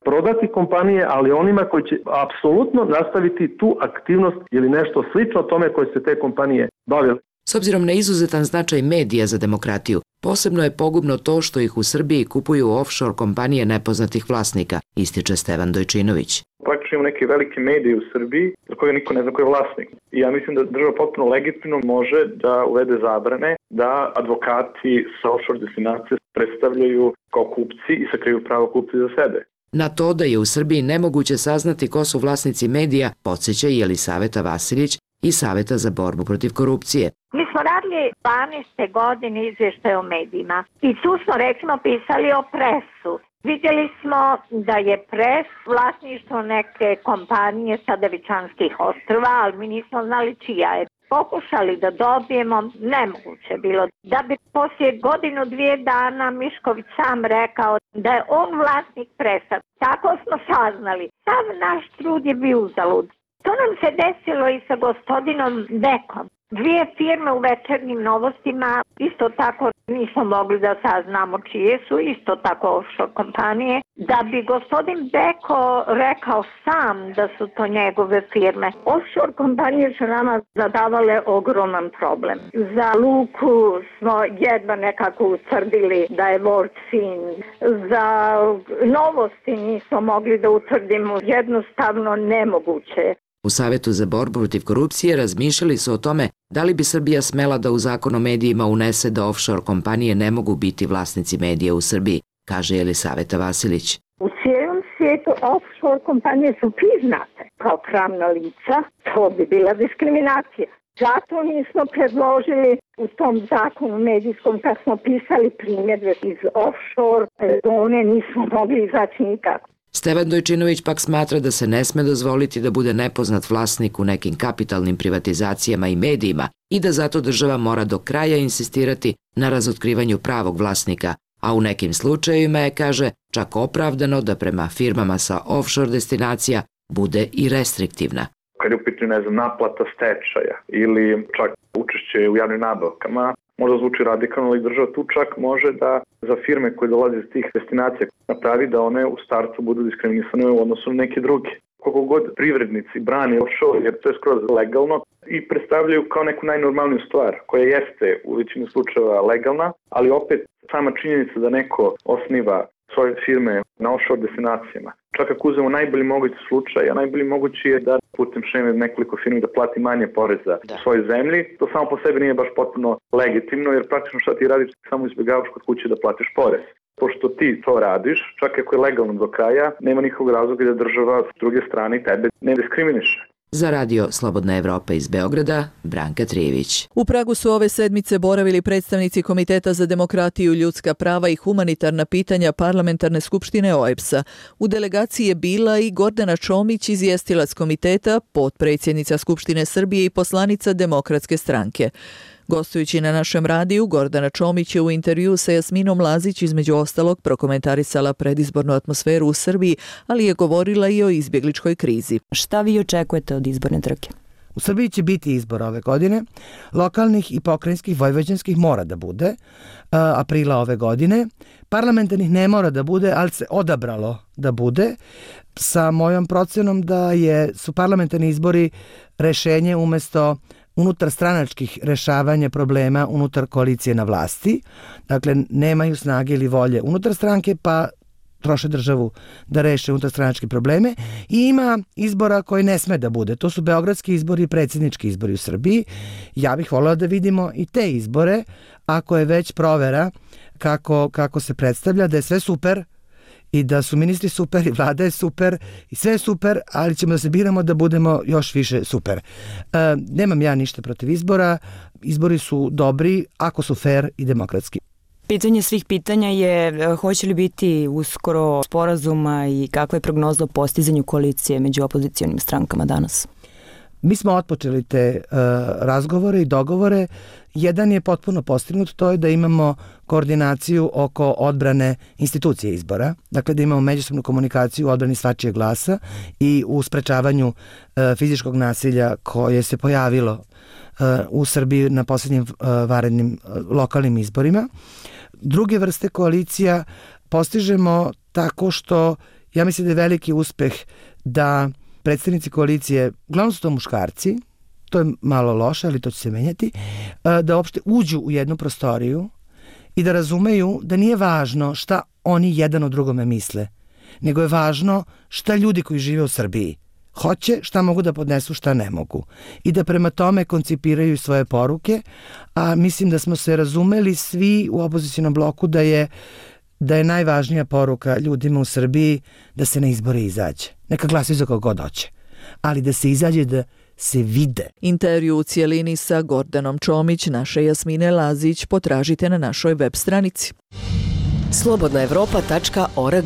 prodati kompanije, ali onima koji će apsolutno nastaviti tu aktivnost ili nešto slično tome koje se te kompanije bave. S obzirom na izuzetan značaj medija za demokratiju, posebno je pogubno to što ih u Srbiji kupuju offshore kompanije nepoznatih vlasnika, ističe Stevan Dojčinović. Praktično imamo neke velike medije u Srbiji za koje niko ne zna ko je vlasnik. I ja mislim da država potpuno legitimno može da uvede zabrane da advokati sa offshore destinacije predstavljaju kao kupci i sakriju pravo kupci za sebe. Na to da je u Srbiji nemoguće saznati ko su vlasnici medija, podsjeća i Jelisaveta Vasilić i Saveta za borbu protiv korupcije. Mi smo radili 12. godine izvještaj o medijima i tu smo recimo pisali o Presu. Vidjeli smo da je Pres vlasništvo neke kompanije sa Devičanskih ostrva, ali mi nismo znali čija je. Pokušali da dobijemo, nemoguće bilo. Da bi poslije godinu, 2 dana Mišković sam rekao da je on vlasnik Presa. Tako smo saznali. Sav naš trud je bio uzalud. To nam se desilo i sa gospodinom Bekom. 2 firme u Večernjim novostima, isto tako nismo mogli da saznamo čije su, isto tako offshore kompanije. Da bi gospodin Beko rekao sam da su to njegove firme. Offshore kompanije su nama zadavale ogroman problem. Za luku smo jedva nekako utvrdili da je World Fin. Za novosti nismo mogli da utvrdimo, jednostavno nemoguće. U Savetu za borbu protiv korupcije razmišljali su o tome da li bi Srbija smela da u zakon o medijima unese da offshore kompanije ne mogu biti vlasnici medija u Srbiji, kaže Jelisaveta Vasilić. U cijelom svijetu offshore kompanije su priznate kao pravna lica, to bi bila diskriminacija. Zato nismo predložili u tom zakonu medijskom, kad smo pisali primjedbe iz offshore zone, nismo mogli izaći nikako. Stevan Dojčinović pak smatra da se ne sme dozvoliti da bude nepoznat vlasnik u nekim kapitalnim privatizacijama i medijima i da zato država mora do kraja insistirati na razotkrivanju pravog vlasnika, a u nekim slučajevima je, kaže, čak opravdano da prema firmama sa offshore destinacija bude i restriktivna. Kad je u pitanju, naplata stečaja ili čak učešće u javnim nabavkama, možda zvuči radikalno, ali država tu čak može da za firme koje dolaze iz tih destinacija napravi da one u startu budu diskriminisane u odnosu na neke druge. Koliko god privrednici brani offshore, jer to je skroz legalno, i predstavljaju kao neku najnormalniju stvar, koja jeste u većini slučajeva legalna, ali opet sama činjenica da neko osniva svoje firme na offshore destinacijama. Čak ako uzmemo najbolji mogući slučaj, a najbolji mogući je da putem šeme nekoliko firmi da plati manje poreza u svojoj zemlji, to samo po sebi nije baš potpuno legitimno, jer praktično šta ti radiš, samo izbjegavaš kod kuće da platiš porez. Pošto ti to radiš, čak ako je legalno do kraja, nema nikakvog razloga da država s druge strane tebe ne diskriminiše. Za radio Slobodna Evropa iz Beograda, Branka Trijević. U Pragu su ove sedmice boravili predstavnici Komiteta za demokratiju, ljudska prava i humanitarna pitanja Parlamentarne skupštine OEBS-a. U delegaciji je bila i Gordana Čomić, izvjestilac komiteta, potpredsjednica Skupštine Srbije i poslanica Demokratske stranke. Gostujući na našem radiju, Gordana Čomić je u intervju sa Jasminom Lazić između ostalog prokomentarisala predizbornu atmosferu u Srbiji, ali je govorila i o izbjegličkoj krizi. Šta vi očekujete od izborne trke? U Srbiji će biti izbor ove godine, lokalnih i pokrajinskih, vojvođanskih mora da bude aprila ove godine. Parlamentarnih ne mora da bude, ali se odabralo da bude, sa mojom procenom da su parlamentarni izbori rešenje umesto unutar stranačkih rešavanja problema unutar koalicije na vlasti. Dakle, nemaju snage ili volje unutar stranke, pa troše državu da reše unutar stranačke probleme. I ima izbora koji ne sme da bude. To su beogradski izbori i predsjednički izbori u Srbiji. Ja bih voljela da vidimo i te izbore, ako je već provera kako se predstavlja, da je sve super i da su ministri super i vlada je super i sve je super, ali ćemo da se biramo da budemo još više super. Nemam ja ništa protiv izbora. Izbori su dobri ako su fair i demokratski. Pitanje svih pitanja je hoće li biti uskoro sporazuma i kakva je prognoza o postizanju koalicije među opozicijonim strankama danas? Mi smo otpočeli te razgovore i dogovore. Jedan je potpuno postignut, to je da imamo koordinaciju oko odbrane institucije izbora, dakle da imamo međusobnu komunikaciju u odbrani svačijeg glasa i u sprečavanju fizičkog nasilja koje se pojavilo u Srbiji na posljednjim vanrednim lokalnim izborima. Druge vrste koalicija postižemo tako što Ja mislim da je veliki uspeh da predstavnici koalicije, uglavnom su to muškarci, to je malo loše, ali to će se menjati, da uopšte uđu u jednu prostoriju i da razumeju da nije važno šta oni jedan o drugome misle, nego je važno šta ljudi koji žive u Srbiji hoće, šta mogu da podnesu, šta ne mogu. I da prema tome koncipiraju svoje poruke, a mislim da smo se razumeli svi u opozicionom bloku da je najvažnija poruka ljudima u Srbiji da se na izbore izađe. Neka glasaju za koga god hoće, ali da se izađe, da se vide. Intervju u cijelini sa Gordanom Čomić, naše Jasmine Lazić, potražite na našoj web stranici. slobodnaevropa.org.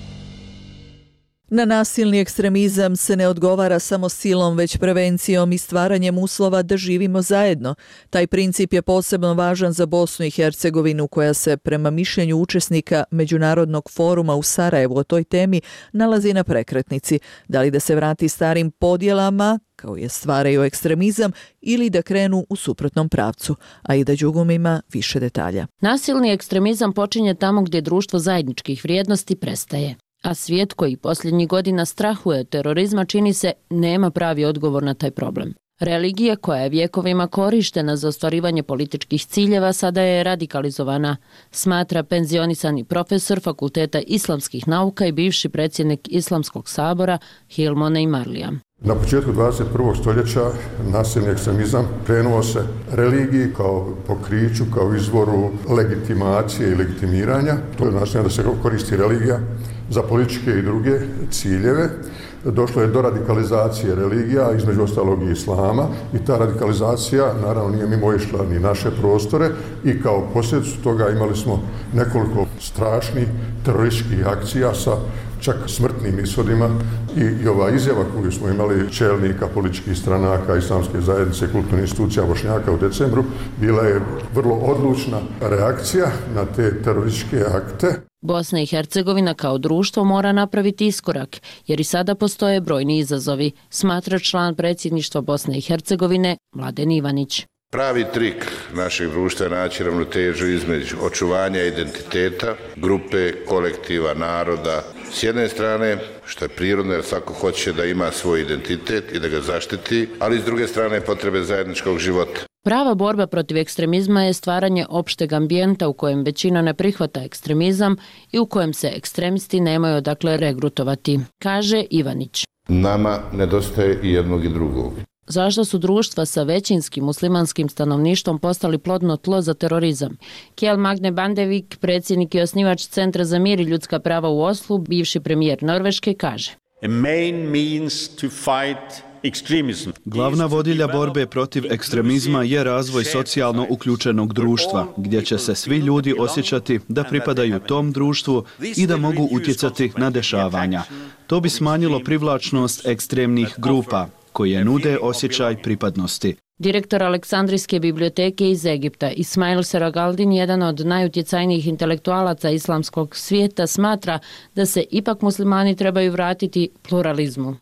Na nasilni ekstremizam se ne odgovara samo silom, već prevencijom i stvaranjem uslova da živimo zajedno. Taj princip je posebno važan za Bosnu i Hercegovinu, koja se, prema mišljenju učesnika Međunarodnog foruma u Sarajevu o toj temi, nalazi na prekretnici. Da li da se vrati starim podjelama, kao je stvaraju ekstremizam, ili da krenu u suprotnom pravcu. Aida Đugum ima više detalja. Nasilni ekstremizam počinje tamo gdje društvo zajedničkih vrijednosti prestaje. A svijet koji posljednjih godina strahuje od terorizma, čini se, nema pravi odgovor na taj problem. Religija koja je vjekovima korištena za ostvarivanje političkih ciljeva sada je radikalizovana, smatra penzionisani profesor Fakulteta islamskih nauka i bivši predsjednik Islamskog sabora Hilmone Imarlija. Na početku 21. stoljeća nasilni ekstremizam krenuo se religiji kao pokriću, kao izvoru legitimacije i legitimiranja. To je nasilje da se koristi religija za političke i druge ciljeve. Došlo je do radikalizacije religija, između ostalog i islama, i ta radikalizacija naravno nije mimoišla ni naše prostore i kao posljedicu toga imali smo nekoliko strašnih terorističkih akcija sa čak smrtnim ishodima i ova izjava koju smo imali čelnika političkih stranaka, islamske zajednice, kulturnih institucija Bošnjaka u decembru, bila je vrlo odlučna reakcija na te terorističke akte. Bosna i Hercegovina kao društvo mora napraviti iskorak, jer i sada postoje brojni izazovi, smatra član predsjedništva Bosne i Hercegovine Mladen Ivanić. Pravi trik našeg društva je naći ravnotežu između očuvanja identiteta, grupe, kolektiva, naroda. S jedne strane, što je prirodno jer svako hoće da ima svoj identitet i da ga zaštiti, ali s druge strane potrebe zajedničkog života. Prava borba protiv ekstremizma je stvaranje opšteg ambijenta u kojem većina ne prihvata ekstremizam i u kojem se ekstremisti nemaju odakle regrutovati, kaže Ivanić. Nama nedostaje i jednog i drugog. Zašto su društva sa većinskim muslimanskim stanovništvom postali plodno tlo za terorizam? Kjell Magne Bandevik, predsjednik i osnivač Centra za mir i ljudska prava u Oslu, bivši premijer Norveške, kaže: Glavna vodilja borbe protiv ekstremizma je razvoj socijalno uključenog društva, gdje će se svi ljudi osjećati da pripadaju tom društvu i da mogu utjecati na dešavanja. To bi smanjilo privlačnost ekstremnih grupa koje nude osjećaj pripadnosti. Direktor Aleksandrijske biblioteke iz Egipta, Ismail Seragaldin, jedan od najutjecajnijih intelektualaca islamskog svijeta, smatra da se ipak muslimani trebaju vratiti pluralizmu.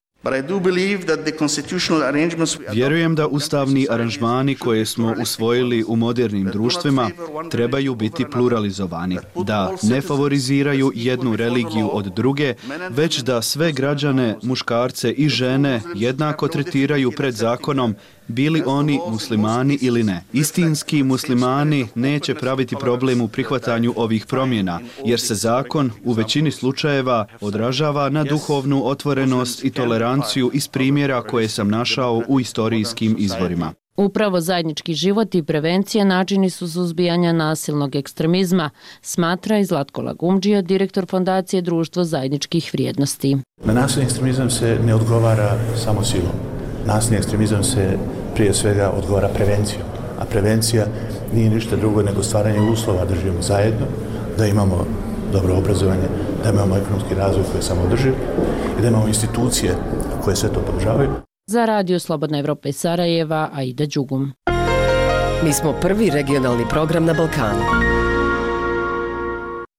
Vjerujem da ustavni aranžmani koje smo usvojili u modernim društvima trebaju biti pluralizovani, da ne favoriziraju jednu religiju od druge, već da sve građane, muškarce i žene jednako tretiraju pred zakonom, bili oni muslimani ili ne. Istinski muslimani neće praviti problem u prihvatanju ovih promjena, jer se zakon u većini slučajeva odražava na duhovnu otvorenost i toleranciju iz primjera koje sam našao u istorijskim izvorima. Upravo zajednički život i prevencija načini su suzbijanja nasilnog ekstremizma, smatra i Zlatko Lagumdžija, direktor fondacije Društvo zajedničkih vrijednosti. Na nasilni ekstremizam se ne odgovara samo silom. Nasilni ekstremizam se prije svega odgovara prevencijom, a prevencija nije ništa drugo nego stvaranje uslova da živimo zajedno, da imamo dobro obrazovanje, da imamo ekonomski razvoj koji je samoodrživ i da imamo institucije koje sve to podržavaju. Za Radio Slobodna Evropa iz Sarajeva, Aida Đugum. Mi smo prvi regionalni program na Balkanu.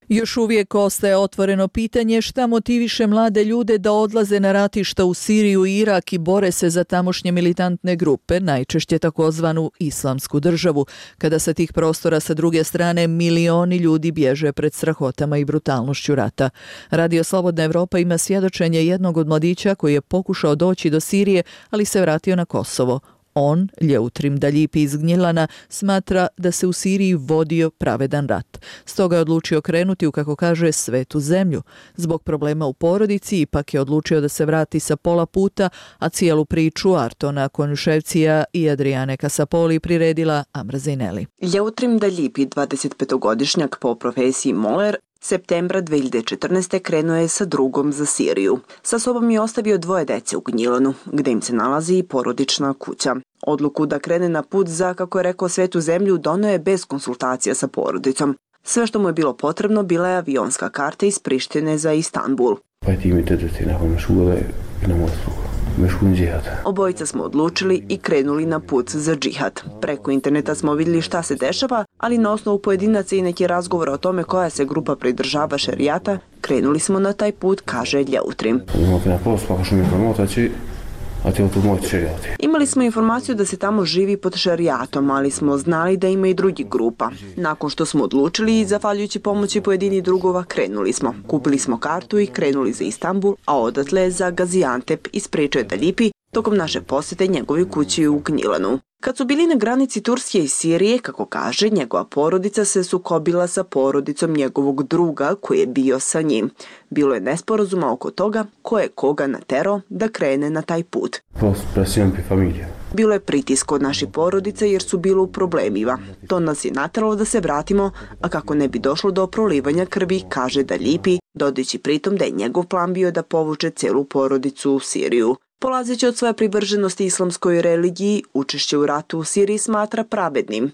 Još uvijek ostaje otvoreno pitanje šta motiviše mlade ljude da odlaze na ratišta u Siriju i Irak i bore se za tamošnje militantne grupe, najčešće takozvanu Islamsku državu, kada sa tih prostora sa druge strane milioni ljudi bježe pred strahotama i brutalnošću rata. Radio Slobodna Evropa ima svjedočenje jednog od mladića koji je pokušao doći do Sirije, ali se vratio na Kosovo. On, Ljeutrim Daljipi iz Gnjilana, smatra da se u Siriji vodio pravedan rat. Stoga je odlučio krenuti u, kako kaže, svetu zemlju. Zbog problema u porodici ipak je odlučio da se vrati sa pola puta, a cijelu priču Artona Konjuševcija i Adriane Kasapoli priredila Amra Zineli. Ljeutrim Daljipi, 25-godišnjak po profesiji moler, septembra 2014. krenuo je sa drugom za Siriju. Sa sobom je ostavio 2 dece u Gnjilanu, gde im se nalazi i porodična kuća. Odluku da krene na put za, kako je rekao, svetu zemlju donio je bez konsultacija sa porodicom. Sve što mu je bilo potrebno bila je avionska karta iz Prištine za Istanbul. Obojica smo odlučili i krenuli na put za džihad. Preko interneta smo vidjeli šta se dešava, ali na osnovu pojedinaca i neki razgovora o tome koja se grupa pridržava šerijata, krenuli smo na taj put, kaže Ljeutrim. Imali smo informaciju da se tamo živi pod šerijatom, ali smo znali da ima i drugih grupa. Nakon što smo odlučili i zahvaljujući pomoći pojedini drugova, krenuli smo. Kupili smo kartu i krenuli za Istanbul, a odatle za Gaziantep, ispričao je Daljipi tokom naše posjete njegovoj kući u Gnjilanu. Kad su bili na granici Turske i Sirije, kako kaže, njegova porodica se sukobila sa porodicom njegovog druga koji je bio sa njim. Bilo je nesporazuma oko toga ko je koga naterao da krene na taj put. Bilo je pritisk od naših porodica jer su bilo u problemima. To nas je nateralo da se vratimo, a kako ne bi došlo do prolivanja krvi, kaže Daljipi, dodajući pritom da je njegov plan bio da povuče celu porodicu u Siriju. Polazeći od svoje privrženosti islamskoj religiji, učešće u ratu u Siriji smatra pravednim.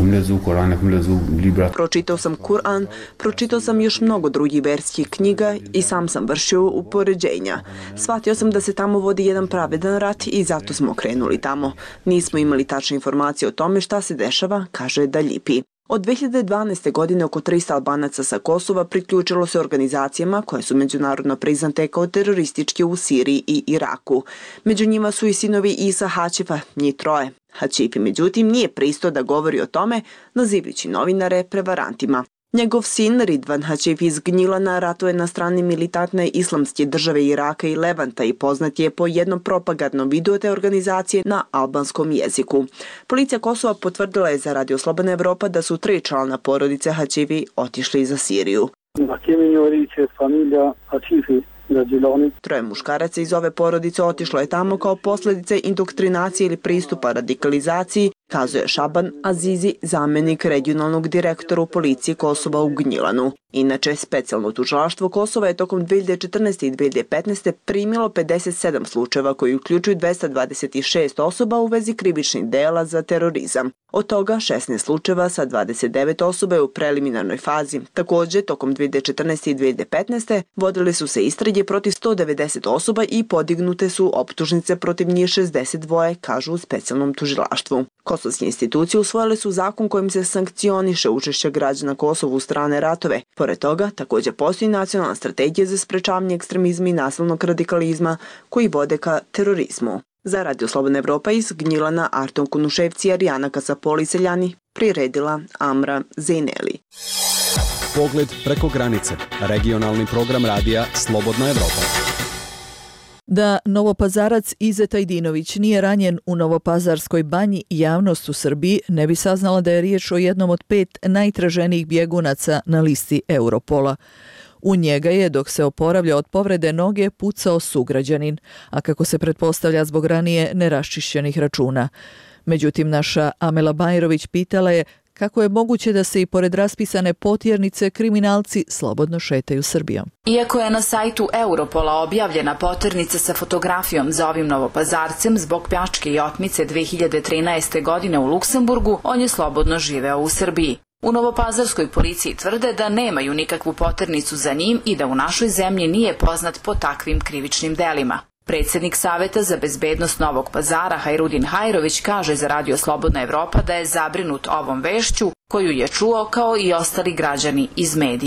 Pročitao sam Kur'an, pročitao sam još mnogo drugih verskih knjiga i sam vršio upoređenja. Shvatio sam da se tamo vodi jedan pravedan rat i zato smo krenuli tamo. Nismo imali tačne informacije o tome šta se dešava, kaže Daljipi. Od 2012. godine oko 300 Albanaca sa Kosova priključilo se organizacijama koje su međunarodno priznate kao terorističke u Siriji i Iraku. Među njima su i sinovi Isa Hačifa, njih 3. Hačifi, međutim, nije pristao da govori o tome, nazivajući novinare prevarantima. Njegov sin Ridvan Hačif iz Gnjilana ratuje na strani militantne islamske države Iraka i Levanta i poznat je po jednom propagandnom videu te organizacije na albanskom jeziku. Policija Kosova potvrdila je za Radio Slobodna Evropa da su 3 člana porodice Hačifi otišli za Siriju. Troje muškaraca iz ove porodice otišlo je tamo kao posljedice indoktrinacije ili pristupa radikalizaciji, kazuje Šaban Azizi, zamjenik regionalnog direktora u policiji Kosova u Gnjilanu. Inače, specijalno tužilaštvo Kosova je tokom 2014. i 2015. primilo 57 slučajeva koji uključuju 226 osoba u vezi krivičnih dela za terorizam. Od toga 16 slučajeva sa 29 osoba je u preliminarnoj fazi. Također, tokom 2014. i 2015. vodile su se istrage protiv 190 osoba i podignute su optužnice protiv njih 62, kažu u specijalnom tužilaštvu. Kosovske institucije usvojile su zakon kojim se sankcioniše učešće građana Kosova u strane ratove. Pored toga, također postoji nacionalna strategija za sprečavanje ekstremizma i nasilnog radikalizma koji vode ka terorizmu. Za Radio Slobodna Evropa iz Gnjilana, Arton Kunuševci i Adriana Kasapoli Seljani priredila Amra Zineli. Pogled preko granice. Regionalni program radija Slobodna Evropa. Da Novopazarac Izeta Ijdinović nije ranjen u Novopazarskoj banji, javnost u Srbiji ne bi saznala da je riječ o jednom od 5 najtraženijih bjegunaca na listi Europola. U njega je, dok se oporavlja od povrede noge, pucao sugrađanin, a kako se pretpostavlja zbog ranije neraščišćenih računa. Međutim, naša Amela Bajrović pitala je kako je moguće da se i pored raspisane potjernice kriminalci slobodno šetaju Srbijom. Iako je na sajtu Europola objavljena potjernica sa fotografijom za ovim Novopazarcem zbog pljačke i otmice 2013. godine u Luksemburgu, on je slobodno živeo u Srbiji. U Novopazarskoj policiji tvrde da nemaju nikakvu potjernicu za njim i da u našoj zemlji nije poznat po takvim krivičnim delima. Predsjednik Saveta za bezbednost Novog Pazara Hajrudin Hajrović kaže za Radio Slobodna Evropa da je zabrinut ovom vešću koju je čuo kao i ostali građani iz medija.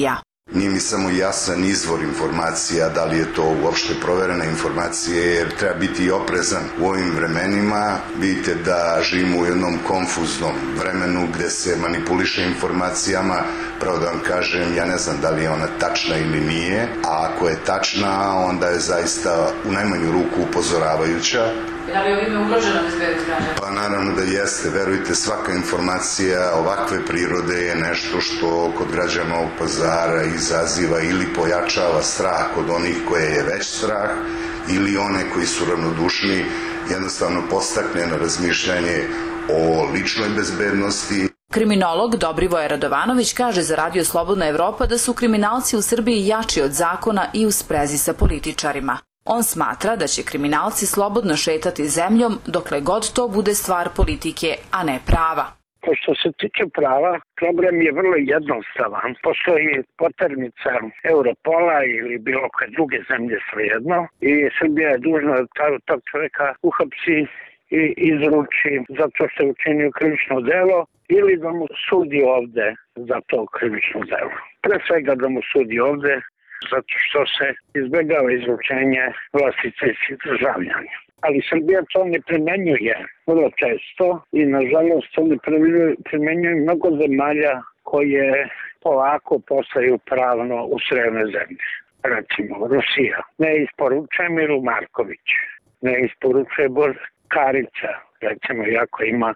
Nije mi samo jasan izvor informacija, da li je to uopšte proverena informacija, jer treba biti oprezan u ovim vremenima. Vidite da živimo u jednom konfuznom vremenu gde se manipuliše informacijama. Pravo da vam kažem, ja ne znam da li je ona tačna ili nije, a ako je tačna, onda je zaista u najmanju ruku upozoravajuća. Da li je ovime ugrožena bezbednost građana? Pa naravno da jeste. Verujte, svaka informacija ovakve prirode je nešto što kod građana Novog Pazara izaziva ili pojačava strah od onih koje je već strah, ili one koji su ravnodušni, jednostavno postakne na razmišljanje o ličnoj bezbednosti. Kriminolog Dobrivoje Radovanović kaže za Radio Slobodna Evropa da su kriminalci u Srbiji jači od zakona i u sprezi sa političarima. On smatra da će kriminalci slobodno šetati zemljom dokle god to bude stvar politike, a ne prava. Što se tiče prava, problem je vrlo jednostavan. Postoji poternica Europola ili bilo koje druge zemlje svejedno i Srbija je dužna da tog čovjeka uhapsi i izruči zato što je učinio krivično delo ili da mu sudi ovde za to krivično delo. Pre svega da mu sudi ovde zato što se izbjegava izručenje vlastitih državljana. Ali Srbija to ne primenjuje vrlo često i nažalost to ne primenjuje mnogo zemalja koje polako postaju pravno usrojene zemlje. Recimo Rusija ne isporučuje Miru Marković, ne isporučuje Karića, recimo iako ima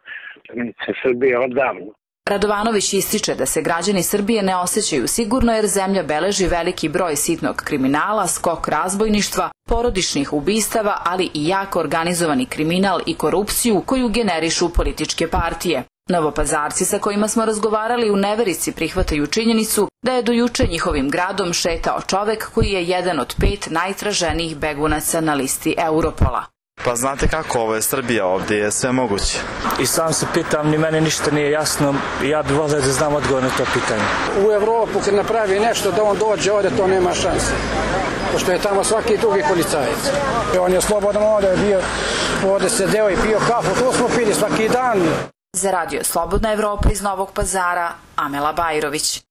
Srbije odavno. Radovanović ističe da se građani Srbije ne osjećaju sigurno jer zemlja beleži veliki broj sitnog kriminala, skok razbojništva, porodičnih ubistava, ali i jako organizovani kriminal i korupciju koju generišu političke partije. Novopazarci sa kojima smo razgovarali u neverici prihvataju činjenicu da je do juče njihovim gradom šetao čovek koji je jedan od 5 najtraženijih begunaca na listi Europola. Pa znate kako, ovo je Srbija, ovdje je sve moguće. I sam se pitam, ni meni ništa nije jasno, ja bih volio da znam odgovor na to pitanje. U Evropu kad napravi nešto da on dođe ovdje, to nema šanse. Pošto je tamo svaki drugi policajac. On je slobodan ovdje bio, ovdje sedeo i pio kafu, to smo pili svaki dan. Za Radio Slobodna Evropa iz Novog Pazara, Amela Bajrović.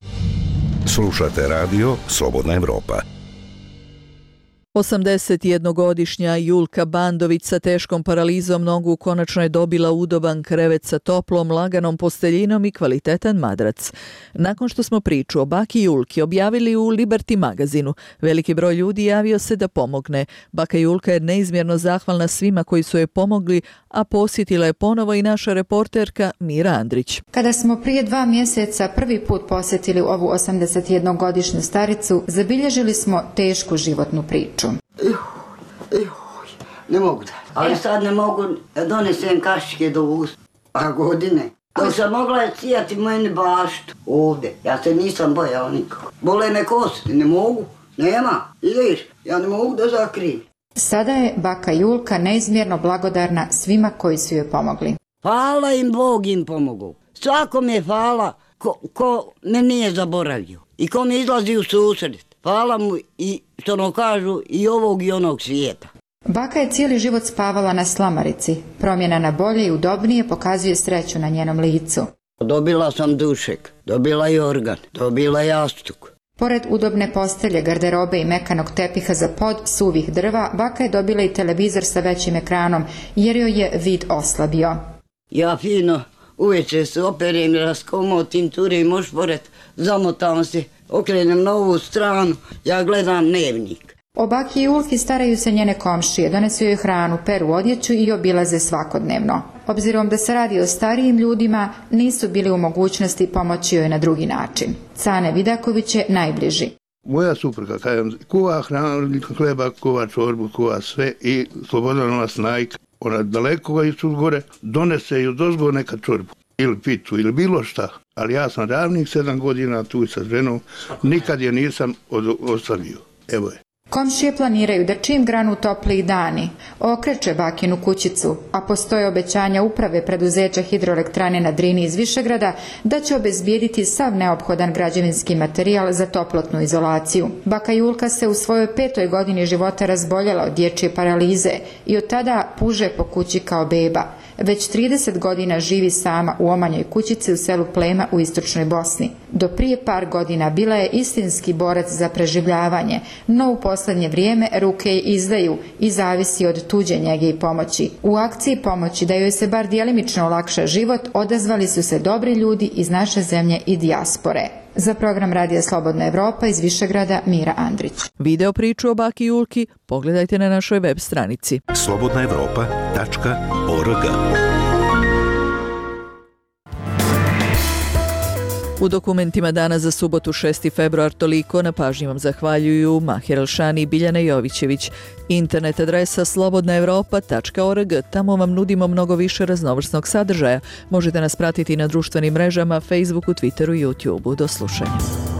Slušate Radio Slobodna Evropa. 81-godišnja Julka Bandović sa teškom paralizom nogu konačno je dobila udoban krevet sa toplom, laganom posteljinom i kvalitetan madrac. Nakon što smo priču o baki Julki objavili u Liberty magazinu, veliki broj ljudi javio se da pomogne. Baka Julka je neizmjerno zahvalna svima koji su joj pomogli, a posjetila je ponovo i naša reporterka Mira Andrić. Kada smo prije 2 mjeseca prvi put posjetili ovu 81-godišnju staricu, zabilježili smo tešku životnu priču. Ne mogu da. Ali sad ne mogu donesem kašike do usta. A godine. Dok sam mogla je cijati meni baštu ovdje. Ja se nisam bojala nikako. Bole me kosti, ne mogu. Nema. Ideš, ja ne mogu da zakrijem. Sada je baka Julka neizmjerno blagodarna svima koji su joj pomogli. Hvala im, Bog im pomogao. Svakom je hvala ko me nije zaboravio. I ko mi izlazi u susret. Hvala mu i što ono kažu i ovog i onog svijeta. Baka je cijeli život spavala na slamarici. Promjena na bolje i udobnije pokazuje sreću na njenom licu. Dobila sam dušek, dobila i organ, dobila jastuk. Pored udobne postelje, garderobe i mekanog tepiha za pod suvih drva, baka je dobila i televizor sa većim ekranom jer joj je vid oslabio. Ja fino uveče se operem, raskomotim, turim ošporet, zamotam se, okrenem na ovu stranu, ja gledam dnevnik. O baki Julki staraju se njene komšije, donesu joj hranu, peru odjeću i obilaze svakodnevno. Obzirom da se radi o starijim ljudima, nisu bili u mogućnosti pomoći joj na drugi način. Cane Vidaković je najbliži. Moja supruga, kažem, kuva hranu, hleba, kuva čorbu, kuva sve i Slobodana Snajka. Ona daleko iz gore, donese ju dozgo neka čorbu ili pitu ili bilo šta. Ali ja sam ravnih 7 godina tu sa ženom, nikad je nisam ostavio. Evo je. Komšije planiraju da čim granu toplih dani okreće bakinu kućicu, a postoje obećanja uprave preduzeća hidroelektrane na Drini iz Višegrada da će obezbijediti sav neophodan građevinski materijal za toplotnu izolaciju. Baka Julka se u svojoj 5. godini života razboljela od dječje paralize i od tada puže po kući kao beba. Već 30 godina živi sama u omanjoj kućici u selu Plema u istočnoj Bosni. Do prije par godina bila je istinski borac za preživljavanje, no u posljednje vrijeme ruke je izdaju i zavisi od tuđe njege i pomoći. U akciji pomoći da joj se bar djelimično olakša život odazvali su se dobri ljudi iz naše zemlje i dijaspore. Za program Radija Slobodna Evropa iz Višegrada Mira Andrić. Video priču o baki Julki pogledajte na našoj web stranici. slobodnaevropa.org. U dokumentima dana za subotu 6. februar toliko, na pažnji vam zahvaljuju Mahir Elšani i Biljana Jovićević. Internet adresa slobodnaevropa.org, tamo vam nudimo mnogo više raznovrsnog sadržaja. Možete nas pratiti na društvenim mrežama, Facebooku, Twitteru i YouTubeu. Do slušanja.